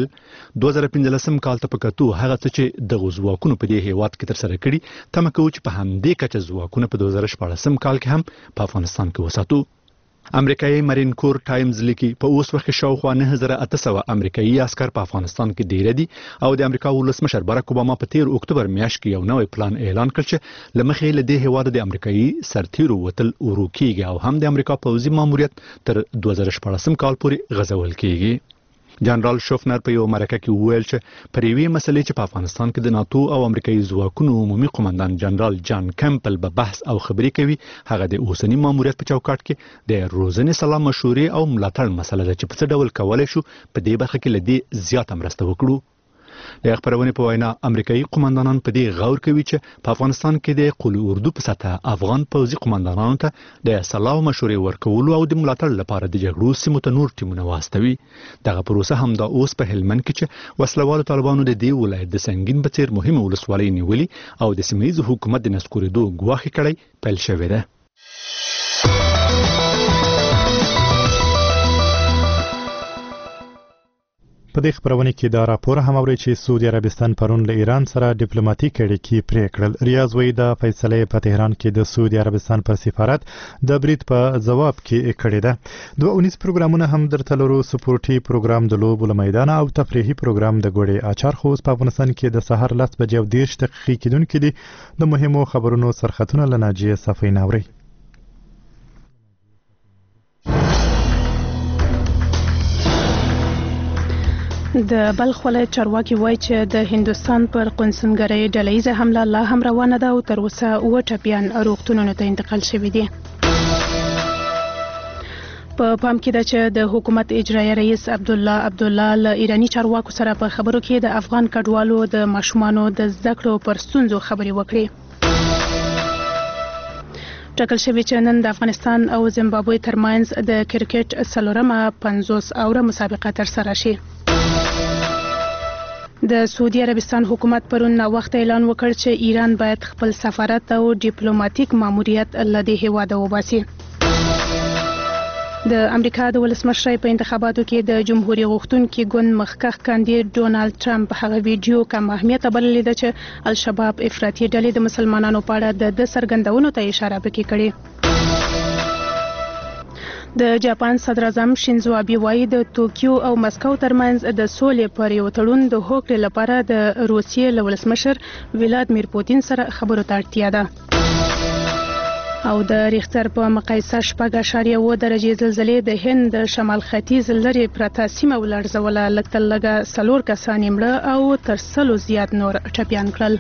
2015 کال ته پکاتو هغه څه چې د ځواکونو په دې هیواد کې تر سره کړي تمه کوي چې په همدې کچه ځواکونه په 2014 کال کې هم په افغانستان کې وساتو. امریکایي مارین کور ټایمز لیکي په اوس وخت کې شاوخوا 9800 امریکایي عسكر په افغانستان کې ډیر دي او د امریکا ولسمشر باراک اوباما په 13 اکتوبر میاشت کې یو نوې پلان اعلان کړ چې لمخې له دې هیواد د امریکایي سرتیرو وتل ورکیږي او هم د امریکا پوځي ماموریت تر 2014 کال پورې غځول کیږي. جنرال شوفنر په یو مرکه کې وویل چې پر یوې مسلې چې په افغانستان کې د ناتو او امریکایي ځواکونو عمومي قومندان جنرال جان کمپل به بحث او خبرې کوي هغه د اوسنی ماموریت په چوکاټ کې د روزنې سلام مشورې او ملاتړ مسله ده چې په څه ډول کولای شو په دې برخه کې لدی زیاته مرسته وکړو. د خبرونه په وینا امریکایي قومندانان په دې غور کوي چې په افغانستان کې د قول اردو په سطح افغان پوځي قومندانانو ته د صلاح مشورې ورکولو او د ملاتړ لپاره د جګړو سیمو ته نور ټیمونه واستوي. دغه پروسه هم د اوس په هلمند کې چې وسلوالو طالبانو د دې ولایت د سنگین په څیر مهمه ولسوالۍ نیولې او د سیمه ییز حکومت د نسکورېدو ګواښ کړی پیل شوې ده. په دې خبرونه کې دا راپور هم اوري چې سعودي عربستان پرون له ایران سره ډیپلوماټیک اړیکې پرې کړل. ریاض وایي دا فیصله په تهران کې د سعودي عربستان پر سفارت د برید په جواب کې کړې ده. 219 پروګرامونه هم درته لرو، سپورټي پروګرام د لوبو له میدان او تفریحي پروګرام د ګوړې اچار. خو په افغانستان کې د سحر 10 بجې او 10 دقیقې کېدونکې دي. د مهمو خبرونو سرخطونه له ناجیه صفین اوري. د بلخ ولایت چارواکي وایي چې د هندوستان پر قونسلګرۍ ډلهیزه حمله لا هم روانه ده او تر اوسه 7 ټپیان روغتونونو ته انتقال شوي دي. په پام کې ده چې د حکومت اجرایي رئیس عبدالله له ایرانی چارواکو سره په خبرو کې د افغان کډوالو د ماشومانو د زده کړو پر ستونزو خبرې وکړي. ټاکل شوی چې نن د افغانستان او زیمبابوې ترمنځ د کرکټ 50 اوره مسابقه ترسره شي. د سعودي عربستان حکومت پرون وخت اعلان وکړ چې ایران باید خپل سفارت او ډیپلوماټیک ماموریت له دې هیواده وباسي. د امریکا د ولسمشر په انتخاباتو کې د جمهوریت غوښتونکي ګوند مخکښ کاندید ډونالد ټرمپ هغه ویډیو کم اهمیت بللی ده چې الشباب افراطي ډلې د مسلمانانو په اړه د سرګندونو ته اشاره پکې کړې. د جاپان صدر اعظم شینزو ابي وایي د توکیو او مسکو ترمنځ د سولې پر یو تړون د هوکړې لپاره د روسیې له ولسمشر ولادیمیر پوتین سره خبرو ته اړتیا ده. او د ریختر په مقایسه 4.9 درجې زلزلې د هند د شمال ختیځ لرې پرته سیمه ولړزوله. لږ تر لږه 4 کسان مړه او تر 100 زیات نور ټپیان کړل.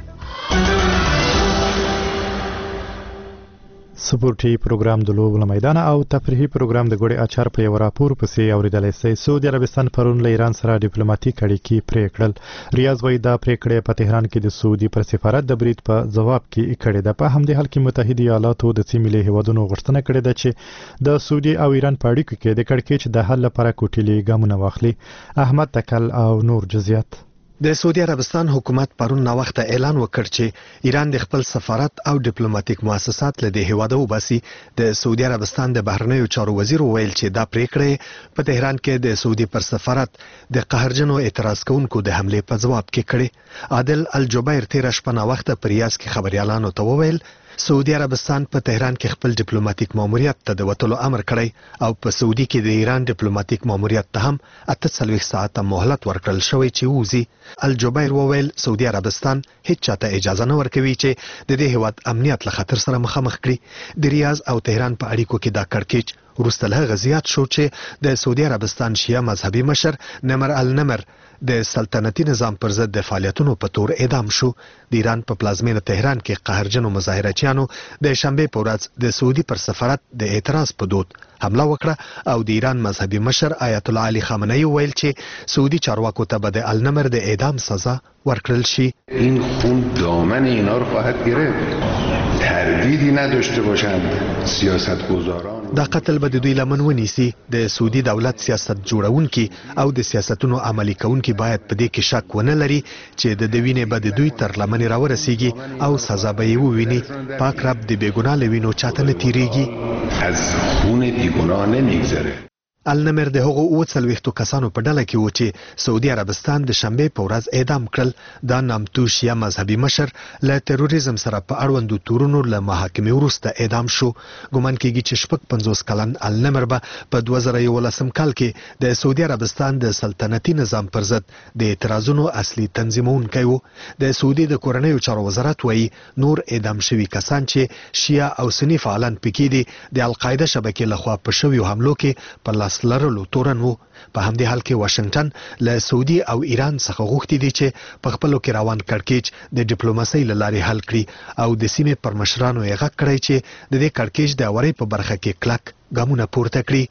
سپورټي پروګرام د لوبو له میدان او تفریحي پروګرام د ګوړې اچار په یو راپور پسې اوریدلای شي. سعودي عربستان پرون له ایران سره ډیپلوماټیک اړیکې پرې کړل. ریاض وایي دا پریکړه په تهران کې د سعودي پر سفارت د برید په جواب کې کړې ده. په همدې حال کې متحده ایالاتو د سیمې له هیوادونو غوښتنه کړې ده چې د سعودي او ایران په اړیکو کې د کړکېچ د حل لپاره کوټلي ګامونه واخلي. احمد تکل او نور جزئیات. د سعودي عربستان حکومت پرون نا وخت اعلان وکړ چې ایران د خپل سفارت او ډیپلوماټیک مؤسسات له هیواده وباسي. د سعودي عربستان د بهرنیو چارو وزیر ویل چې دا پریکړه په تهران کې د سعودي پر سفارت د قهرجنو اعتراض کوونکو د حمله په جواب کې کړي. عادل الجبیر 13 شپه نا وخت پر ریاض کې خبريالانو ته وویل سعودي عربستان په تهران کې خپل ډیپلوماټیک ماموریت ته د وټلو امر کړی او په سعودي کې د ایران ډیپلوماټیک ماموریت ته هم 48 ساعته مهلت ورکړل شوی چې ووزي. الجبیر وویل سعودي عربستان هیڅ چاته اجازه نه ورکوي چې د دې هیواد امنیت له خطر سره مخامخ کړي. د ریاض او تهران په اړیکو کې دا کړکېچ وروسته له غزيات شو چې د سعودي عربستان شیعه مذهبي مشر نمر النمر د سلطنتي نظام پر ضد د فعالیتونو په تور اعدام شو. د ایران په پلازمینه تهران کې قهرجنو مظاهرچیانو د شنبه په ورځ د سعودي پر سفارت د اعتراض په دود حمله وکړه او د ایران مذهبي مشر آیت الله علی خامنه‌ای ویل چې سعودي چارواکو ته به د النمر د اعدام سزا ورکړل شي. این خون دامن اینا رو خواهد گرفت. تردیدی نداشته باشند سیاستگزاران دا قتل به د دوی لمن ونیسي. د سعودي دولت سیاست جوړونکي او د سیاستونو عملي کوونکي باید په دې کې شک ونه لري چې د دوینې به د دوی تر لمن راورسیږي او سزا به یې وویني. پاک رب د بیګناه لوینو چاته نه تیریږي. از خون بیگناه نمیگذره. النمر د هغو 40 کسانو په ډله کې و چې سعودي عربستان د شنبه په ورځ اعدام کړل. دا نامتو شیعه مذهبي مشر له تروریزم سره په اړوندو تورونو له محاکمې وروسته اعدام شو. ګومان کېږي چې 50 کلن النمر به په 2011 کال کې د سعودي عربستان د سلطنتي نظام پر ضد د اعتراضونو اصلي تنظیمونکی و. د سعودي د کورنیو چارو وزارت وایي نور اعدام شوي کسان چې شیعه او سنی فعالان پکې دي د القاعده شبکې لخوا په شویو حملو کې په لاس لرلو تورن وو. په همدې حال کې واشنگټن له سعودي او ایران څخه غوښتي دي چې په خپلو کې روان کړکېچ د ډیپلوماسۍ له لارې حل کړي او د سیمې پر مشرانو یې غږ کړی چې د دې کړکېچ د اوري په برخه کې کلک ګامونه پورته کړي.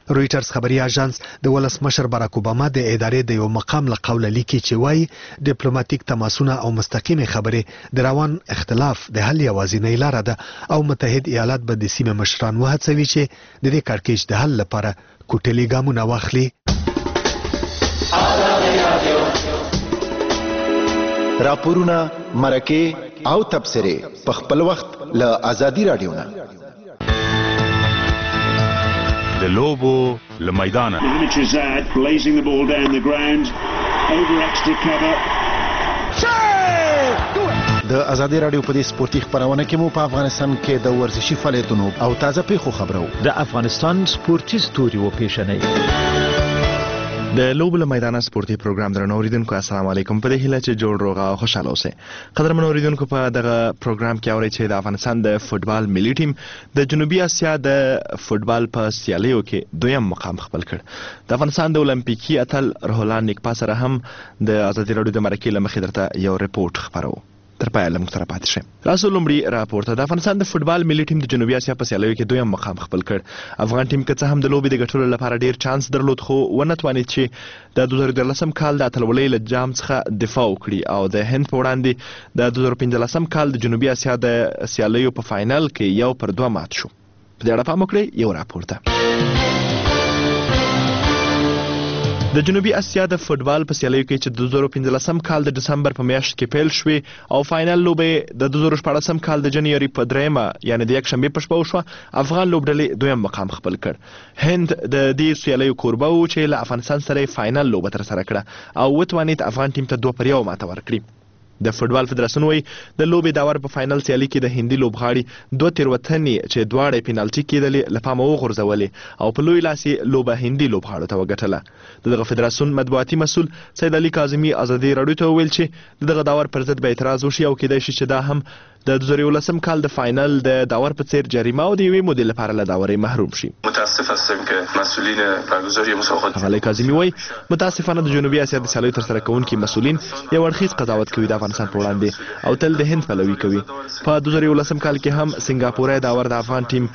رويټرز خبري اژانس د ولسمشر باراک اوباما د ادارې د یو مقام له قوله لیکي چې وايي ډیپلوماټیک تماسونه او مستقیمه خبرې د روان اختلاف د حل یوازینۍ لاره ده او متحد ایالات به د سیمې مشران وهڅوي چې د دې کړکېچ د حل لپاره کوټلي ګامونه واخلي. راپورونه، مرکې او تبصرې په خپل وخت له آزادي رادیو نه. د لوبو له میدانه د آزادي رادیو په دې سپورتي خبرونه کې مو په افغانستان کې د ورزشي فعالیتونو او تازه پیښو خبرو د افغانستان سپورتي ستوري او پیښنې د لوبو له میدانه سپورتي پروګرام درنو اوریدونکو السلام علیکم. په دې هیله چې جوړ روغ او خوشاله اوسئ. قدرمن اوریدونکو په دغه پروګرام کې اورئ چې د افغانستان د فوتبال ملي ټیم د جنوبي اسیا د فوتبال په سیالیو کې دویم مقام خپل کړ. د افغانستان د اولمپیکي اتل روح الله نیکپا سره هم د آزادي رادیو د مرکې له مخې درته یو ریپورت خبرو. تر پایه لمونږ سره پاتې شئ. راسو لومړی راپورته د افغانستان د فوتبال ملي ټیم د جنوبي اسیا په سیالیو کې دویم مقام خپل کړ. افغان ټیم که څه هم د لوبې د ګټلو لپاره ډیر چانس درلود خو ونه توانید چې د 2013 کال د اتلولۍ له جام څخه دفاع وکړي او د هند په وړاندې د 2015 کال د جنوبي اسیا د سیالیو په فاینل کې 1-2 مات شو. په دې اړه پام وکړئ. یو راپورته د جنوبي اسیا د فوتبال په سیالیو کې چې د 2015 کال د دسمبر په میاشت کې پیل شوې او فاینل لوبې د 2014 کال د جنوري په 3 یعنی د یکشنبې په شپه وشوه، افغان لوبډلې دویم مقام خپل کړ. هند د دې سیالیو کوربه و چې له افغانستان سره فاینل لوبه ترسره کړه او وتوانید افغان ټیم ته 2-1 ماته ورکړي. د فوتبال فدراسیون وایي د لوبې داور په فاینل سیالي کې د هندي لوبغاړي 2 تیروتنې چې دواړه پینالټي کېدلې له پامه وغورځولې او په لوی لاس لوبه هندي لوبغاړو ته وګټله. دغه فدراسیون مطبوعاتي مسؤل سید علي کاظمي آزادي رادیو ته وویل چې دغه داور پر ضد به اعتراض وشي او کېدای شي چې دا هم د 2019 کال د فاینل د داور په څیر جریمه او د یوې مودې لپاره له داورۍ محروم شي. متاسف هستم که مسئولین برگزاری مسابقات علي کاظمي وایي متاسفانه د جنوبي اسیا د سیالیو ترسره کوونکي مسؤلین یو اړخیز قضاوت کوي د افغانستان په وړاندې او تل د هند پلوي کوي. په 2019 کال کې هم سنگاپوري داور د افغان ټیم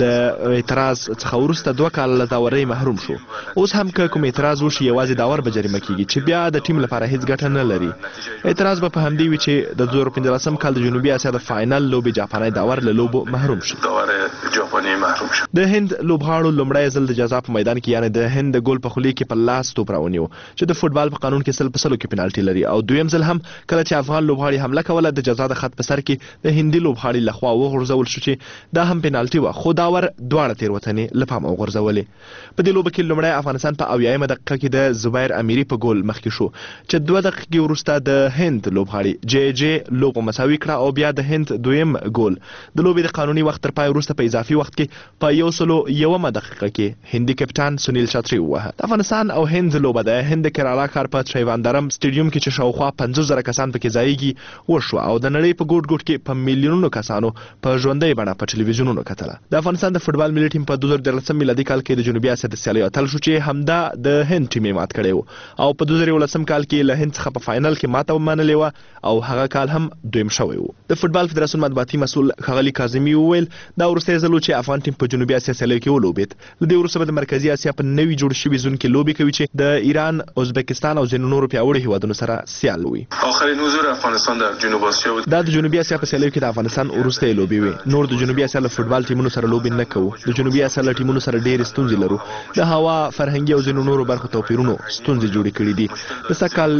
د اعتراض څخه وروسته 2 کال له داورۍ محروم شو. اوس هم که کوم اعتراض وشي یوازې داور به جریمه کیږي چې بیا د ټیم لپاره هیڅ ګټه نه لري. اعتراض به په همدې وي چې د 2015 کال د جنوبي اسیا د فاینل لوبې جاپاني داور له لوبو محروم شو. داور جاپاني محروم شو. د هند لوبغاړو لومړی ځل د جزا په میدان کې یعنی د هند د ګول په خولي کې په لاس توپ راونیو چې د فوتبال په قانون کې 100% کې پنالټي لري او دویم ځل هم کله چې افغان لوبغاړي حمله کوله د جزا د خط په سر کې د هندي لوبغاړي لخوا وغورځول شو چې دا هم پنالټي و خو داور دواړه تیروتنې له پامه وغورځولې. په دې لوبه کې لومړی افغانستان په 80مه دقیقه کې د زبیر امیری په ګول مخکې شو چې 2 دقیقې وروسته د هند لوبغاړي جې لوبه مساوي کړه او بیا د هند دویم ګول د لوبې د قانوني وخت تر پای وروسته په اضافي وخت کې په 101 دقیقه کې هندي کپټان سنیل چاتری ووهه. د افغانستان او هند لوبه د هند کرالا ښار په تریواندرم سټیډیوم کې چې شاوخوا 50,000 کسان پکې ځایږي وشو او د نړۍ په ګوټ ګوټ کې په میلیونونو کسانو په ژوندۍ بڼه په ټلویزیونونو کتله. د افغانستان د فوتبال ملي ټیم په 2013 میلادي کال کې د جنوبي اسیا د سیالیو اتل شو چې همدا د هند ټیم مات کړی او په 2019 کال کې له هند څخه په فاینل کې ماته ومنلې و او هغه کال هم دویم شوی و. د فوتبال فدراسیون مطبوعاتي مسؤل علي کاظمي وویل دا وروستی ځل چې افغان ټیم په جنوبي اسیا سیالیو کې ولوبېد. له دې وروسته به د مرکزي اسیا په نوي جوړ شوي زون کې لوبې کوي چې د ایران، ازبکستان او ځینو نورو پیاوړو هیوادونو سره سیال وي. آخرین حضور افغانستان در جنوب اسیا بود. دا د جنوبي اسیا په سیالیو کې د افغانستان وروستۍ لوبې وي. نور د جنوبي اسیا له فوتبال ټیمونو سره لوبې نه کوو. د جنوبي اسیا له ټیمونو سره ډېرې ستونزې لرو. د هوا، فرهنګي او ځینو نورو برخو توپیرونو ستونزې جوړې کړې دي. د سکهال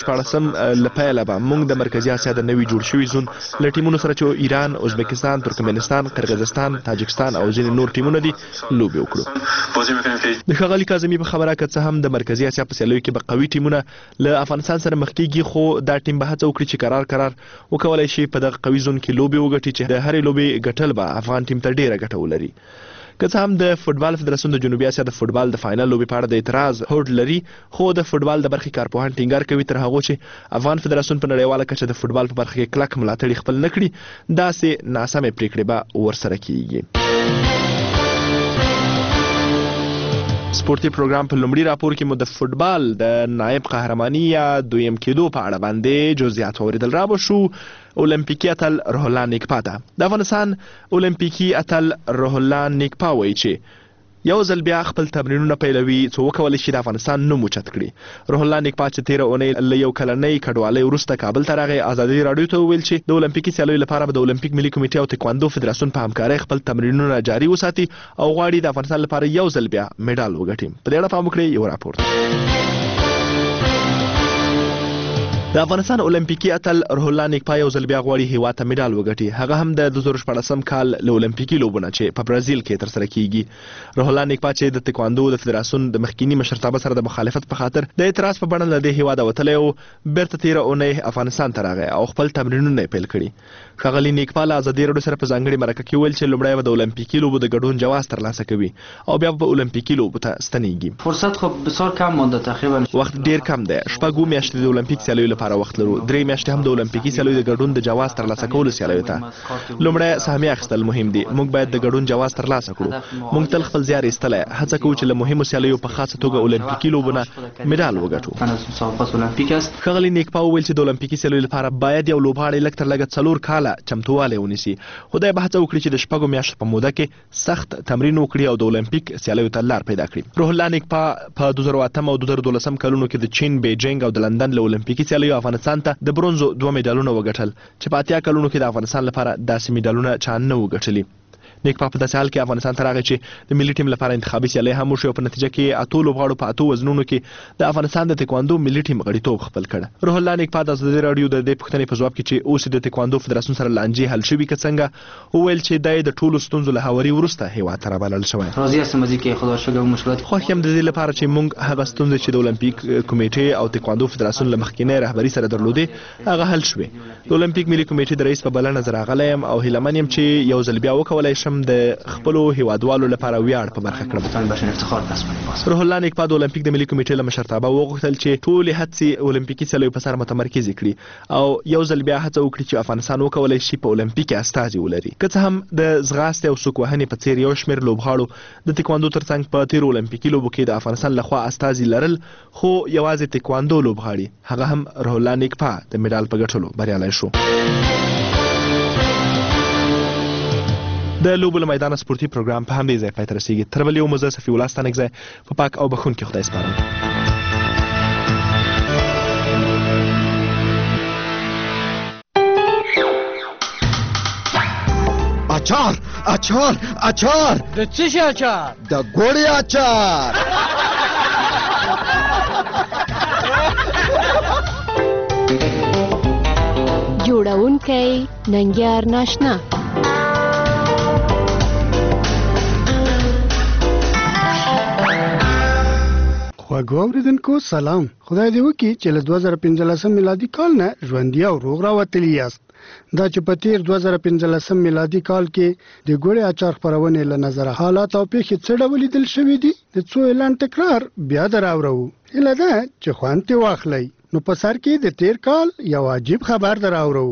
2014 له پیله به موږ د مرکزي اسیا د نوي جوړ شوي زون له ټیمونو سره چې ایران، ازبکستان، ترکمنستان، قرغیزستان، تاجکستان او ځینې نور ټیمونه دي لوبې وکړو. د ښاغلي کاظمي په خبره که څه هم د مرکزي اسیا په سیالیو کې به قوي ټیمونه له افغانستان سره مخ کېږي خو دا ټیم به هڅه وکړي چې قرار وکولای شي په دغه قوي زون کې لوبې وګټي چې د هرې لوبې ګټل به افغان ټیم ته ډېره ګټه ولري. که څه هم د فوتبال فدراسیون د جنوبي اسیا د فوتبال د فاینل لوبې په اړه د اعتراض هوډ لري خو د فوتبال د برخې کارپوهان ټینګار کوي تر هغه چې افغان فدراسیون په نړیواله کچه د فوتبال په برخه کې کلک ملاتړ خپل نه کړي داسې ناسمې پریکړې به ورسره کیږي. سپورتي پروګرام په لومړي راپور کې مو د فوتبال د نائب قهرماني یا دویم کېدو په اړه باندې جزئیات اوریدل را شو. اولمپیکي اتل روح الله نیکپا ته د افغانستان اولمپیکي اتل روح الله نیکپا وایي چې یو ځل بیا خپل تمرینونه پیلوي څو وکولی شي د افغانستان نوم اوچت کړي. روح الله نیکپا چې تیره اونۍ له یو کلنۍ کډوالۍ وروسته کابل ته راغی، ازادي راډیو ته وویل چې د اولمپیکي سیالیو لپاره به د اولمپیک ملي کمیټې او تکواندو فدراسیون په همکارۍ خپل تمرینونه جاري وساتي او غواړي د افغانستان لپاره یو ځل بیا میډال وګټي. په دې اړه پام وکړئ یو راپور. د افغانستان اولمپیکي اتل روح الله نیکپا یو ځل بیا غواړي هیواد ته میډال وګټي، هغه هم د 2014 کال له اولمپیکي لوبو نه چې په برازیل کې ترسره کیږي. روح الله نیکپا چې د تکواندو د فدراسیون د مخکینی مشرتابه سره د مخالفت په خاطر د اعتراض په بڼه له دې هیواده وتلی او بیرته تیره اونۍ افغانستان ته راغی او خپل تمرینونه پیل کړي. ښاغلي نیکپا له ازادي راډیو سره په ځانګړي مرکه کې ویل چې لومړی به د اولمپیکي لوبو د ګډون جواز ترلاسه کوي او بیا به اولمپیکي لوبو ته ستنیږي. فرصت خو بسیار کم مونده تقریبا، وخت ډیر کم دی. شپږ میاشتې د اولمپیک سیالیو لپاره وخت لرو، درې میاشتې هم د اولمپیکي سیالیو د ګډون د جواز ترلاسه کولو سیالیو ته. لومړی سهمیه اخیستل مهم دي، موږ باید د ګډون جواز ترلاسه کړو. موږ تل خپل زیار ایستلی، هڅه کوو چې له مهمو سیالیو په خاصه توګه اولمپیکي لوبو نه میډال وګټو. ښاغلي نیکپا وویل چې د اولمپیکي سیالیو لپاره باید یو لوبغاړی لږ تر لږه 4 کاله چمتووالی ونیسي. خدای به هڅه وکړي چې د شپږو میاشتو په موده کې سخت تمرین وکړي او د اولمپیک سیالیو ته لار پیدا کړي. روح الله نیکپا په 2008 او 2012 کلونو کې د چین، بیجینګ او د لندن له اولمپیکي سیالیو افغانستان ته د برونزو 2 میډالونه وګټل چې په 80 کلونو کې د افغانستان لپاره داسې میډالونه چا نه وګټلي. نیکپا په داسې حال کې افغانستان ته راغی چې د ملي ټیم لپاره انتخابي سیالۍ هم وشوې او په نتیجه کې 8 لوبغاړو په 8 وزنونو کې د افغانستان د تکواندو ملي ټیم غړیتوب خپل کړ. روح الله نیکپا د ازادي راډیو د دې پوښتنې په ځواب کې چې اوس د تکواندو فدراسیون سره لانجې حل شوي که څنګه، وویل چې دا د ټولو ستونزو له هواري وروسته هیواد ته رابلل شوی. راضي اسم چې خدا شکر مشکلات خوښ یم د دې لپاره چې موږ هغه ستونزې چې د اولمپیک کمیټې او تکواندو فدراسیون له مخکینی رهبري سره درلودې هغه حل شوې. د اولمپیک ملي کمیټې د رئیس په بلنه زه راغلی یم او هیله من یم چې یو ځل بیا وکولی شم د خپلو هیوادوالو لپاره ویاړ په برخه کړم. روح الله نیکپا د اولمپیک د ملي کمیټې له مشرتابه وغوښتل چې ټولې هڅې اولمپیکي سیالیو په سر متمرکزې کړي او یو ځل بیا هڅه وکړي چې افغانستان وکولی شي په اولمپیک استازي ولري. که څه هم د ځغاستې او سوک وهنې په څیر یو شمېر لوبغاړو د تکواندو ترڅنګ په تیرو اولمپیکي لوبو کې د افغانستان لخوا استازي لرل، خو یوازې تکواندو لوبغاړي هغه هم روح الله نیکپا د میډال په ګټلو بریالی شو. د لوبو له میدانه سپورتي پروګرام په همدې ځای پای ته رسیږي. تر بل یو مو زه صفي الله ستانکزی په پاک او بخښونکي خدای سپارم. اچار اچار اچار د څه شي اچار؟ د ګوړې اچار. جوړونکی ننګیار ناشنا. خواږه اوریدونکو سلام. خدای دې وکړي چې له 2015 میلادي کال نه ژوندي او روغ راوتلي یاست. دا چې په تیر 2015 میلادي کال کې د ګوړې اچار خپرونې له نظره حالات او پیښې څه ډول لیدل شوي دي، د څو اعلان تکرار بیا دراوړو. هیله ده چې خوند ترې واخلئ. نو په سر کې د تیر کال یو عجیب خبر دراوړو.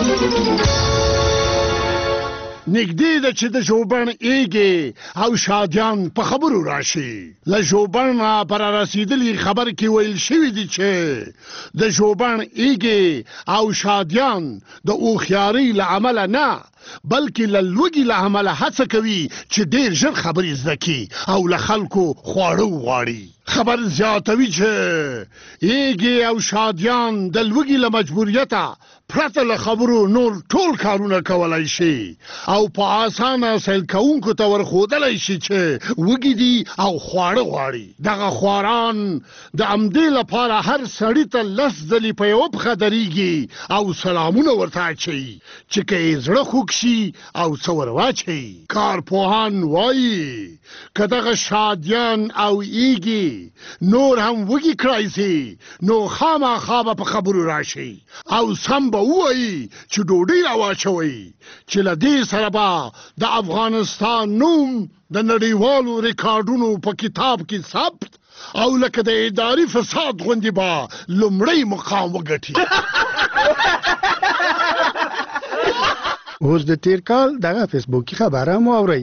نږدې ده چې د ژوبڼ ایږې او شادیان په خبرو راشي. له ژوبڼ پر رسیدلی خبر کې ویل شوي دي چې د ژوبڼ ایږې او شادیان د هوښیارۍ له امله نه بلکې له لوږې له امله هڅه کوي چې ډېر ژر خبرې زده کړي او له خلکو خواړه وغواړي. خبر زیاتوي چې ایږې او شادیان د لوږې له مجبوریته پرته له خبرو نور ټول کارونه کولای شي او په اسانه سیل کوونکو ته ورښودلی شي چې وږي دي او خواړه غواړي. دغه خواران د همدې لپاره هر سړي ته 10 ځلې په یوه پښه درېږي او سلامونه ورته اچوي چې که یې زړه خوږ شي او څه ور واچوي. کارپوهان وایي که دغه شادیان او ایږي نور هم وږي کړای سي نو خامخا به په خبرو راشي او سم به ووایي چې ډوډۍ راواچوئ چې له دې سره به د افغانستان نوم د نړیوالو ریکارډونو په کتاب کې ثبت او لکه د اداري فساد غوندې به لومړی مقام وګټي. اوس د تیر کال دغه فیسبوکي خبره مو اورئ.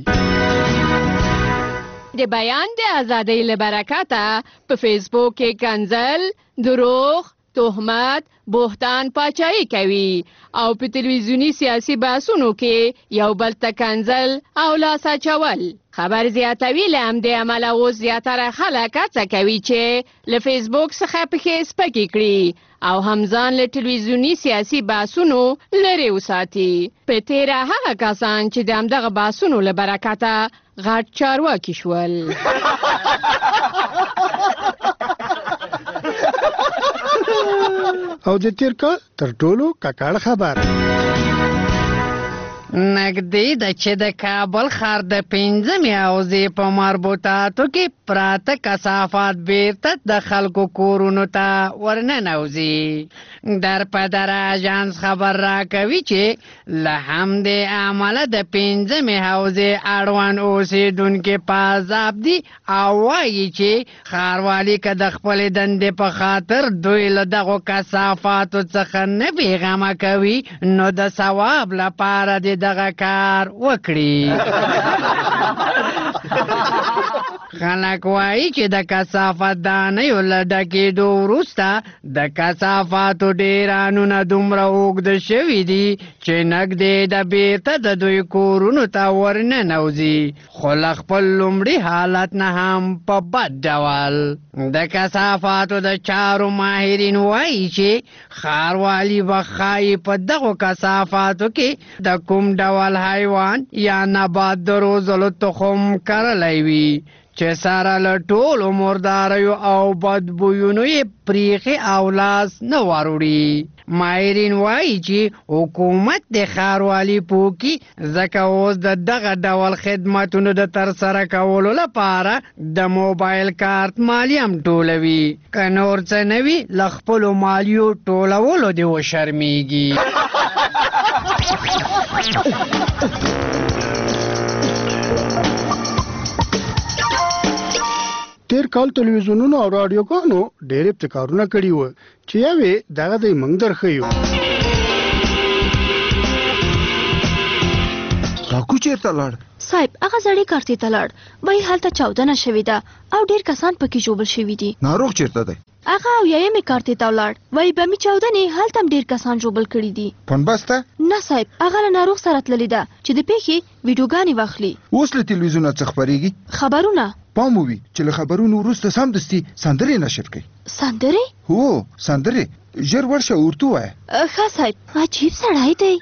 د بیان د ازادۍ له برکته په فیسبوک کې کنځل، دروغ، تهمت، بهتان پاچاهي کوي او په تلویزیونی سیاسي بحثونو کې یو بل ته کنځل او لاس اچول. خبر زیاتوي له همدې امله اوس زیاتره خلک هڅه کوي چې له فیسبوک څخه پښې سپکې کړي او همځان له تلویزیونی سیاسي بحثونو لرې وساتي. په تیره هغه کسان چې د همدغه بحثونو له برکته غټ چارواکي شول. او د تیر کال تر ټولو ککړ خبر نږدې ده چې د کابل ښار د 5مې حوزې په مربوطاتو کې پراته کثافات بیرته د خلکو کورونو ته ورننوځي. در په در اژانس خبر راکوي چې له همدې امله د 5مې حوزې اړوند اوسېدونکي په عذاب دي او وایي چې ښاروالي که د خپلې دندې په خاطر دوی له دغو کثافاتو څخه نه بېغمه کوي نو د ثواب لپاره د دغه کار وکړي. خلک وایي چې د کثافت دانیو له ډکېدو وروسته د کثافاتو ډېرانونه دومره اوږده شوي دي چې نږدې د بیرته د دوی کورونو ته ورننوځي، خو له خپل لومړي حالت نه هم په بد ډول. د کثافاتو د چارو ماهرین وایي چې ښاروالي به ښایي په دغو کثافاتو کې د کوم ډول حیوان یا نبات د روزلو تخم کرلی وي چې سره له ټولو مرداریو او بدبویونو یې پریښې او لاس نه وروړي. ماهرین وایي چې حکومت د ښاروالي پوکي ځکه اوس د دغه ډول خدمتونو د ترسره کولو لپاره د موبایل کارت مالیه هم ټولوي. که نور څه نه وي له خپلو مالیو ټولولو دې وشرمېږي. تیر کال تلویزیونونو او رادیوګانو ډېر ابتکارونه کړي وو چې یوې دغه دی موږ درښیو. کاکو چیرته لاړ؟ صاحب هغه زړې کارتې ته لاړ، وایي هلته چاودنه شوې ده او ډېر کسان پکې ژوبل شوي دي. ناروغ چیرته دی؟ هغه اویایمې کارتې ته ولاړ، وایي بمي چاودنې هلته هم ډېر کسان ژوبل کړي دي. پنبسته؟ نه صاحب هغه له ناروغ سره تللې ده چې د پیښې ویډیوګانې واخلي. اوس له تلویزیونه څه خپرېږي؟ خبرونه. پام وي چې له خبرونو وروسته سمدستي سندرې نشر کوي. سندرې؟ هو سندرې. ژر ورشه ورته ووایه. ښه صاحب عجیب سړی دی.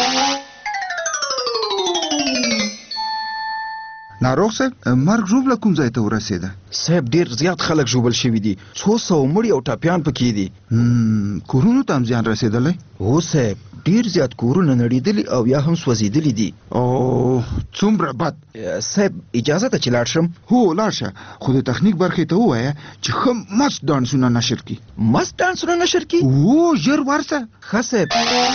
ناروغ صاحب مرګ ژوبله کوم ځای ته ورسېده؟ صاحب ډېر زیات خلک ژوبل شوي دي، 200 مړي او ټپیان پکې دي. کورونو ته هم زیان رسېدلی؟ هو صاحب ډېر زیات کورونه نړېدلي او یا هم سوځېدلي دي. او څومره بد. صاحب اجازه ته چې لاړ شم؟ هو لاړ شه، خو د تخنیک برخې ته ووایه چې ښه مست ډانسونه نشر کړي. مست ډانسونه نشر کړي؟ هو ژر ورشه. ښه صاحب.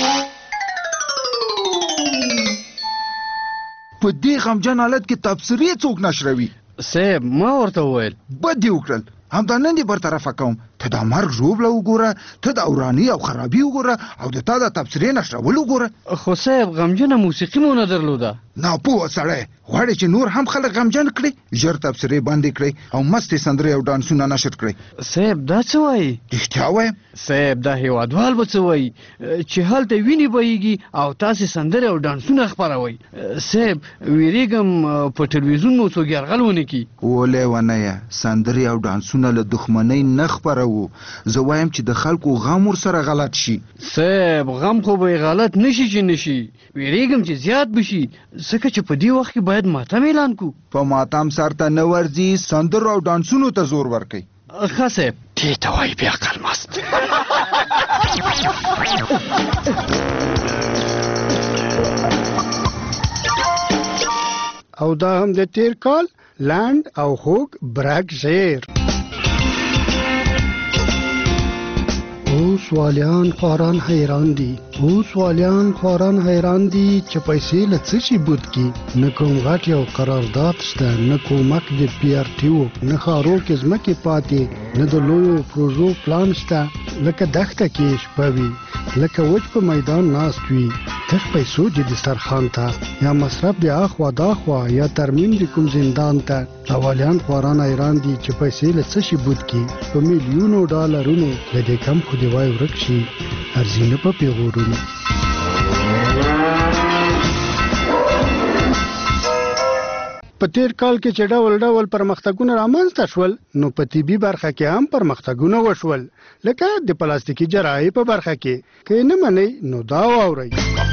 په دې غمجن حالت کې تبصرې څوک نشروي؟ صاحب ما ورته وویل بد دې وکړل، همدا نن دې برطرفه کوم. ته دا مرګ ژوبله وګوره، ته د وراني او خرابي وګوره او د تا د تبصرې نشرول وګوره. خو صاحب غمجنه موسیقي مو نه درلوده. ناپوه سړی غواړي چې نور هم خلک غمجن کړي، ژر تبصرې بندې کړئ او مستې سندرې او ډانسونه نشر کړئ. صاحب دا څه وایي؟ رښتیا وایم صاحب دا هېوادوال به څه وایي چې هلته وینې بهیږي او تاسې سندرې او ډانسونه خپروئ. صاحب ویرېږم په ټلویزیون مو څوک یرغل ونه کړي. ولې ونه یې سندرې او ډانسونه له دښمنۍ نه خپروو. زه وایم چې د خلکو غم ورسره غلط شي. صاحب غم خو به غلط نشي چې نشي، ویرېږم چې زیات بشي، ځکه چې په دې وخت کې باید ماتم اعلان کو. په ماتم سر ته نه ورځي، سندرو او ډانسونو ته زور ورکوي. ښه صاحب دې ته وایي بې عقل مست. او دا هم د تیر کال لانډ او خوږ برګ شعر. اوس والیان خواران حیران دي، اوس والیان خواران حیران دي چې پیسې له څه شي بود کی. نه کوم غټ یو قرارداد شته، نه کومک د پی آر ټي او، نه ښارو کې ځمکې پاتې، نه د لویو پروژو پلان شته. لکه دښته کې شپه وي، لکه وچ په میدان ناست وي، تخ پیسو د دسترخوان ته یا مصرف د اخوا داخوا یا ترمیم د کوم زندان ته اوالیان خواران ایران دي چې پیسې له څه شي بوت کی په میلیونو ډالرونو له دې کم خو دی وای ورک شي ارزینه په پیغورونو. په تیر کال کې چې ډول پرمختګونه رامنځته شول نو په طبي برخه کې هم پرمختګونه وشول لکه د پلاستیکي جراحي په برخه کې که نه منئ نو دا واورئ.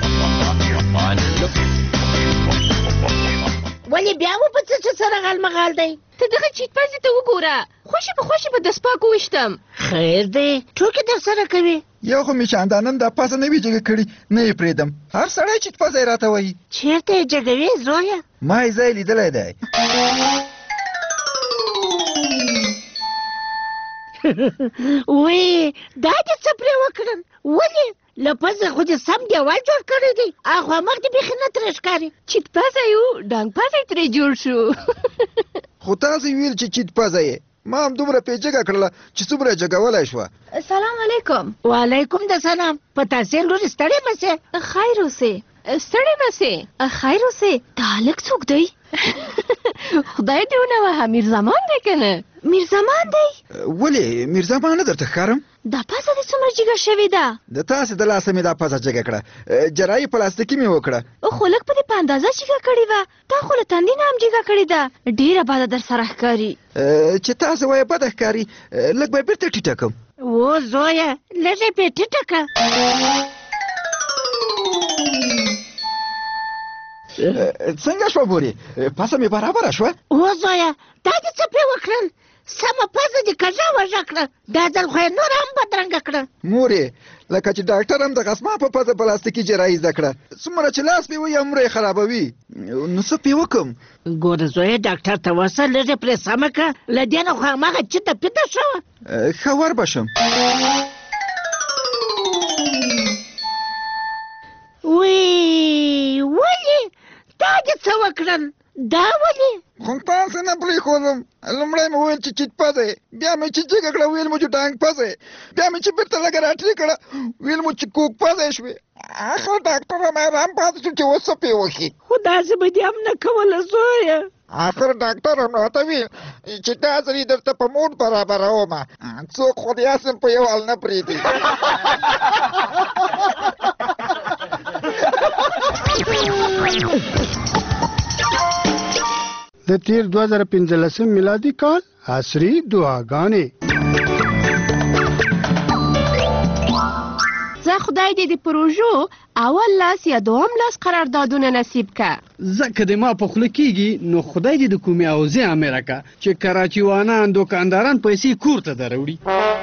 ولې بیا مو په څه سره غالمغال دی؟ ته دغه چیت پازې ته وګوره، خوشې په دسپاکو وشتم. خیر دی ټوکې در سره کوي. یو خو مې چاندانم دا پاسه نه وي جګه کړي نه یې پرېږدم. هر سړی چیت پازی راته وایي. چېرته یې جګوې زویه؟ ما یې ځای لیدلی دی. وی دا دې څه پرې وکړل؟ ولې؟ له پزه خو دې سم دیوال جوړ کړی دی، اخوا مخ دې بیخي نه ترې ښکاري. چیت پازه یو ډنګ پازه ترې جوړ شو. خو تاسې ویل چې چیت پازه یې، ما هم دومره پې جګه کړله چې څومره جګولی شوه. سلام علیکم. وعلیکم د سلام. په تاسې لورې ستړی مسې؟ خیر اوسې. ستړی مسې؟ خیر اوسې. دا هلک څوک دی؟ خدای دې ونه وهه، میرزمان دی که نه؟ میرزمان دی؟ ولې میرزمان نه درته ښکارم؟ دا پزه دې څومره جګه شوې ده؟ د تاسې د لاسه مې دا پزه جګه کړه، جراحي پلاستیکي مې وکړه. خو لږ په دې په اندازه جګه کړې وه، تا خو له تندي نه هم جګه کړې ده. ډېره بده در سره ښکاري. چې تاسې وایې بده ښکاري، لږ به یې بېرته ټیټه کړم. و زویه لږ یې پې ټیټه کړه. څنګه شوه مورې؟ پزه مې برابره شوه؟ و زویه دا دې څه پې وکړل؟ سمه پزه دې کږه وژه کړه، دا ځل خو یې نور هم بدرنګه کړه. مورې لکه چې ډاکټر هم د غسما په پزه پلاستیکي جراحي زده کړه، څومره چې لاس پې وي عمر یې خرابوي. نو څه پې وکړم؟ ګوره زویه ډاکټر ته ورسه، لږ یې پرې سمه کړه، له دې نه خو هماغه چیته پیته شوه. ښه ور به شم. وی ولې دا دې څه وکړل؟ دا ولې؟ خو تاسې نه پرېښودم. لومړی مې وویل چې چیت پزه یې، بیا مې چې جګه کړه ویل مو چې ډانګ پزه یې، بیا مې چې بېرته لږه راټیټه کړه ویل مو چې کوږ پزه یې شوې. آخر ډاکټر هم حیران پاتې شو چې اوس څه پې وکړي. خو داسې به دې هم نه کوله زویه. آخر ډاکټر هم راته ویل چې دا ځل یې درته په موډ برابرومه، څوک خو دې هسې په یو حال نه پرېږدي. د تیر 2015 میلادي کال عصري دعاګانې. زه خدای دې د پروژو اول لاس یا دوم لاس قراردادونه نصیب که. ځکه د ما په خوله کېږي نو خدای دې د کومې اوزې امره که چې کراچیوانان دوکانداران پیسې کور ته دروړي.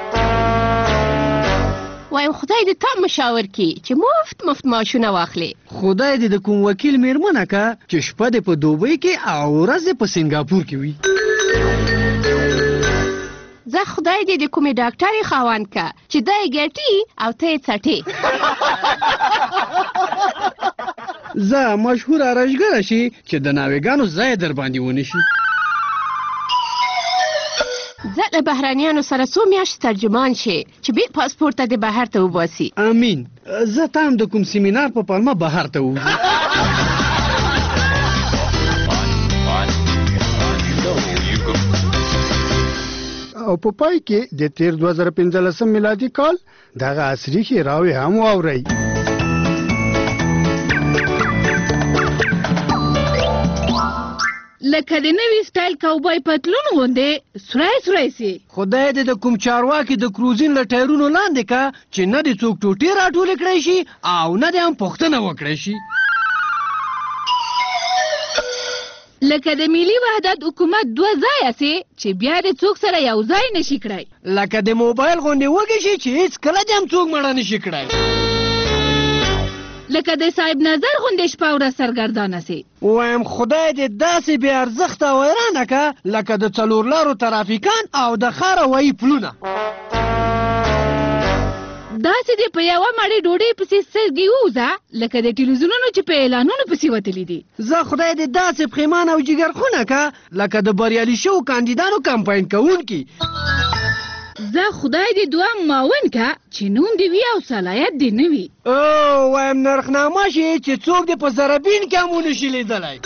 وایم خدای دې تا مشاور کی چې مفت معاشونه واخلي. خدای دې د کوم وکیل میرمنه که چې شپه دې په دوبۍ کې او ورځ دې په سنګاپور کې وي. زه خدای دې د کومې ډاکټرې خاوند که چې دا یې ګټي او ته یې څټې. زه مشهوره رشګره شي چې د ناوېګانو ځای در باندې ونشي. زه له بهرانیانو سره څو میاشتې ترجمان شي چې بې پاسپورټه دې بهر ته وباسي. امین. زه ته هم د کوم سیمینار په پلمه بهر ته ووځو. او په پای کې د تیر 2015 میلادي کال دغه عصري ښېراوې هم واورئ. لکه د نوي سټایل کوبای پتلون غوندې سورای سي. خدای دې د کوم چارواکي د کروزین له ټایرونو لاندې که چې نه دې څوک ټوټې راټولې کړی شي او نه دې هم پوښتنه وکړی شي. لکه د ملي وحدت حکومت 2 ځایه سي چې بیا دې څوک سره یو ځای نشي کړی. لکه د موبایل غوندې وږی شي چې هیڅ کله دې هم څوک مړه نشي کړی. لکه د صاحب نظر غوندې شپه ورځ سرګردانه سي. وایم خدای دې داسې بې ارزښته ویرانه که لکه د 4 لارو ترافیکان او د ښار هوایي پلونه. داسې دې په یوه مړۍ ډوډۍ پسې سترګې ووځه لکه د ټلویزیونونو چې په اعلانونو پسې وتلي دي. زه خدای دې داسې پښیمان او جګرخونه که لکه د بریالي شوو کاندیدانو کمپاین کوونکي. زه خدای دې دوه معاون کا چې نوم دې وي او صلاحیت دې نه وي. او وایم نرخنامه شي چې څوک دې په زربین کې هم ونه شي لیدلی.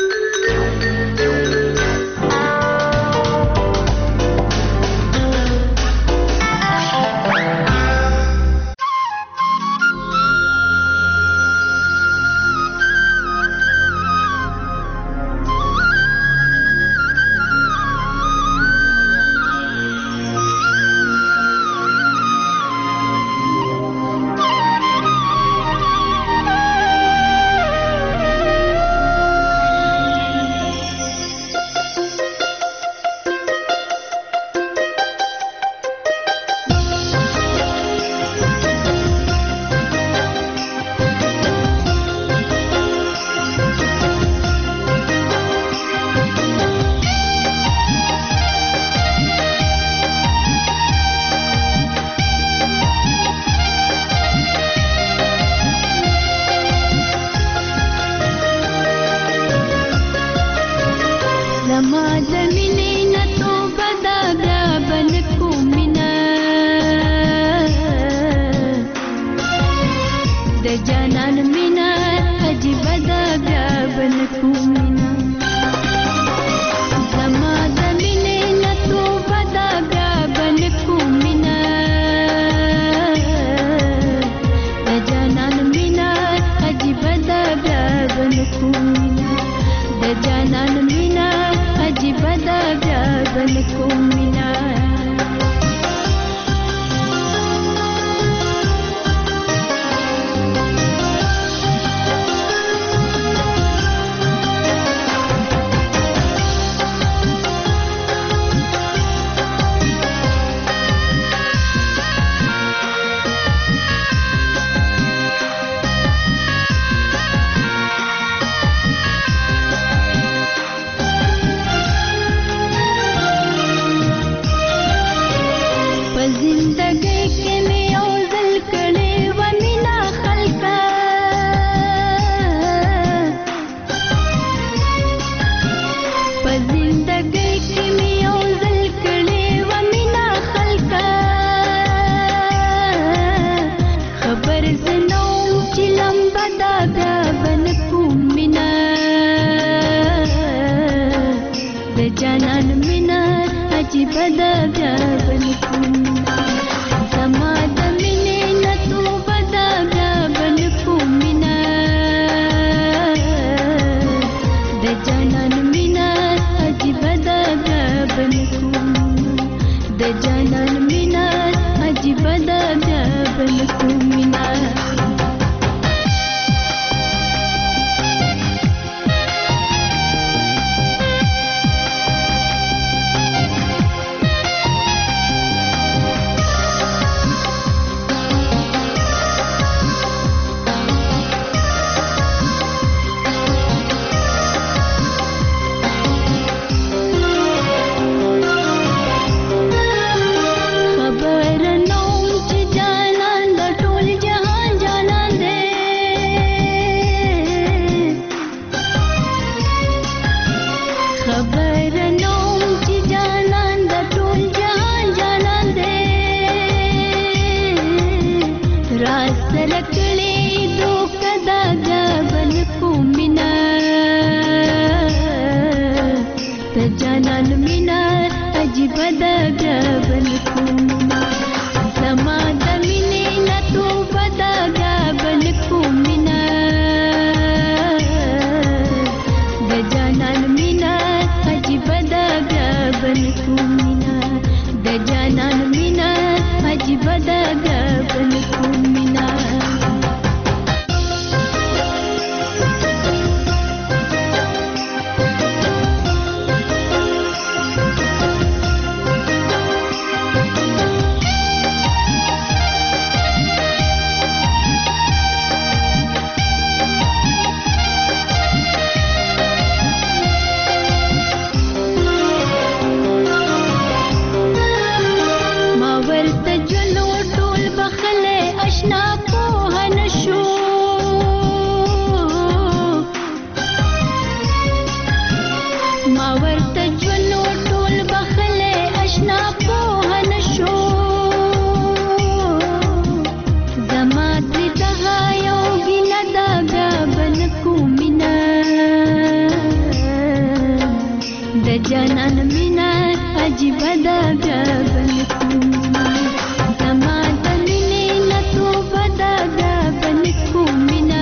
مینا عجیب ده بیا بنکومینا زما د مینې نه توبه ده بیا بنکومینا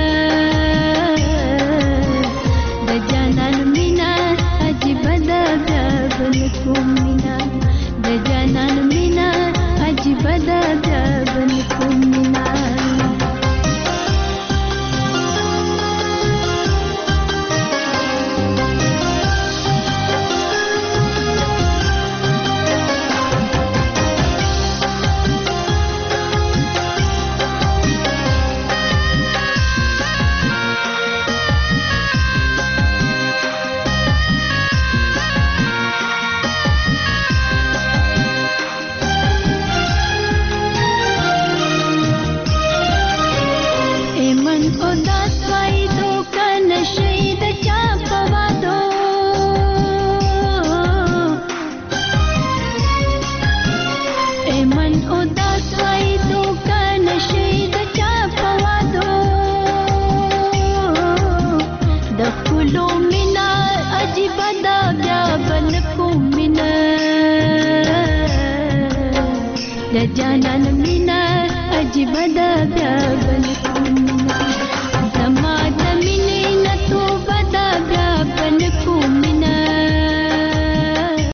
د جانان مینا عجیب ده بیا بنکومینا د جانان مینا عجیب ده بیا بنکومینا جانان مینا عجیب ده بیا بنکومینا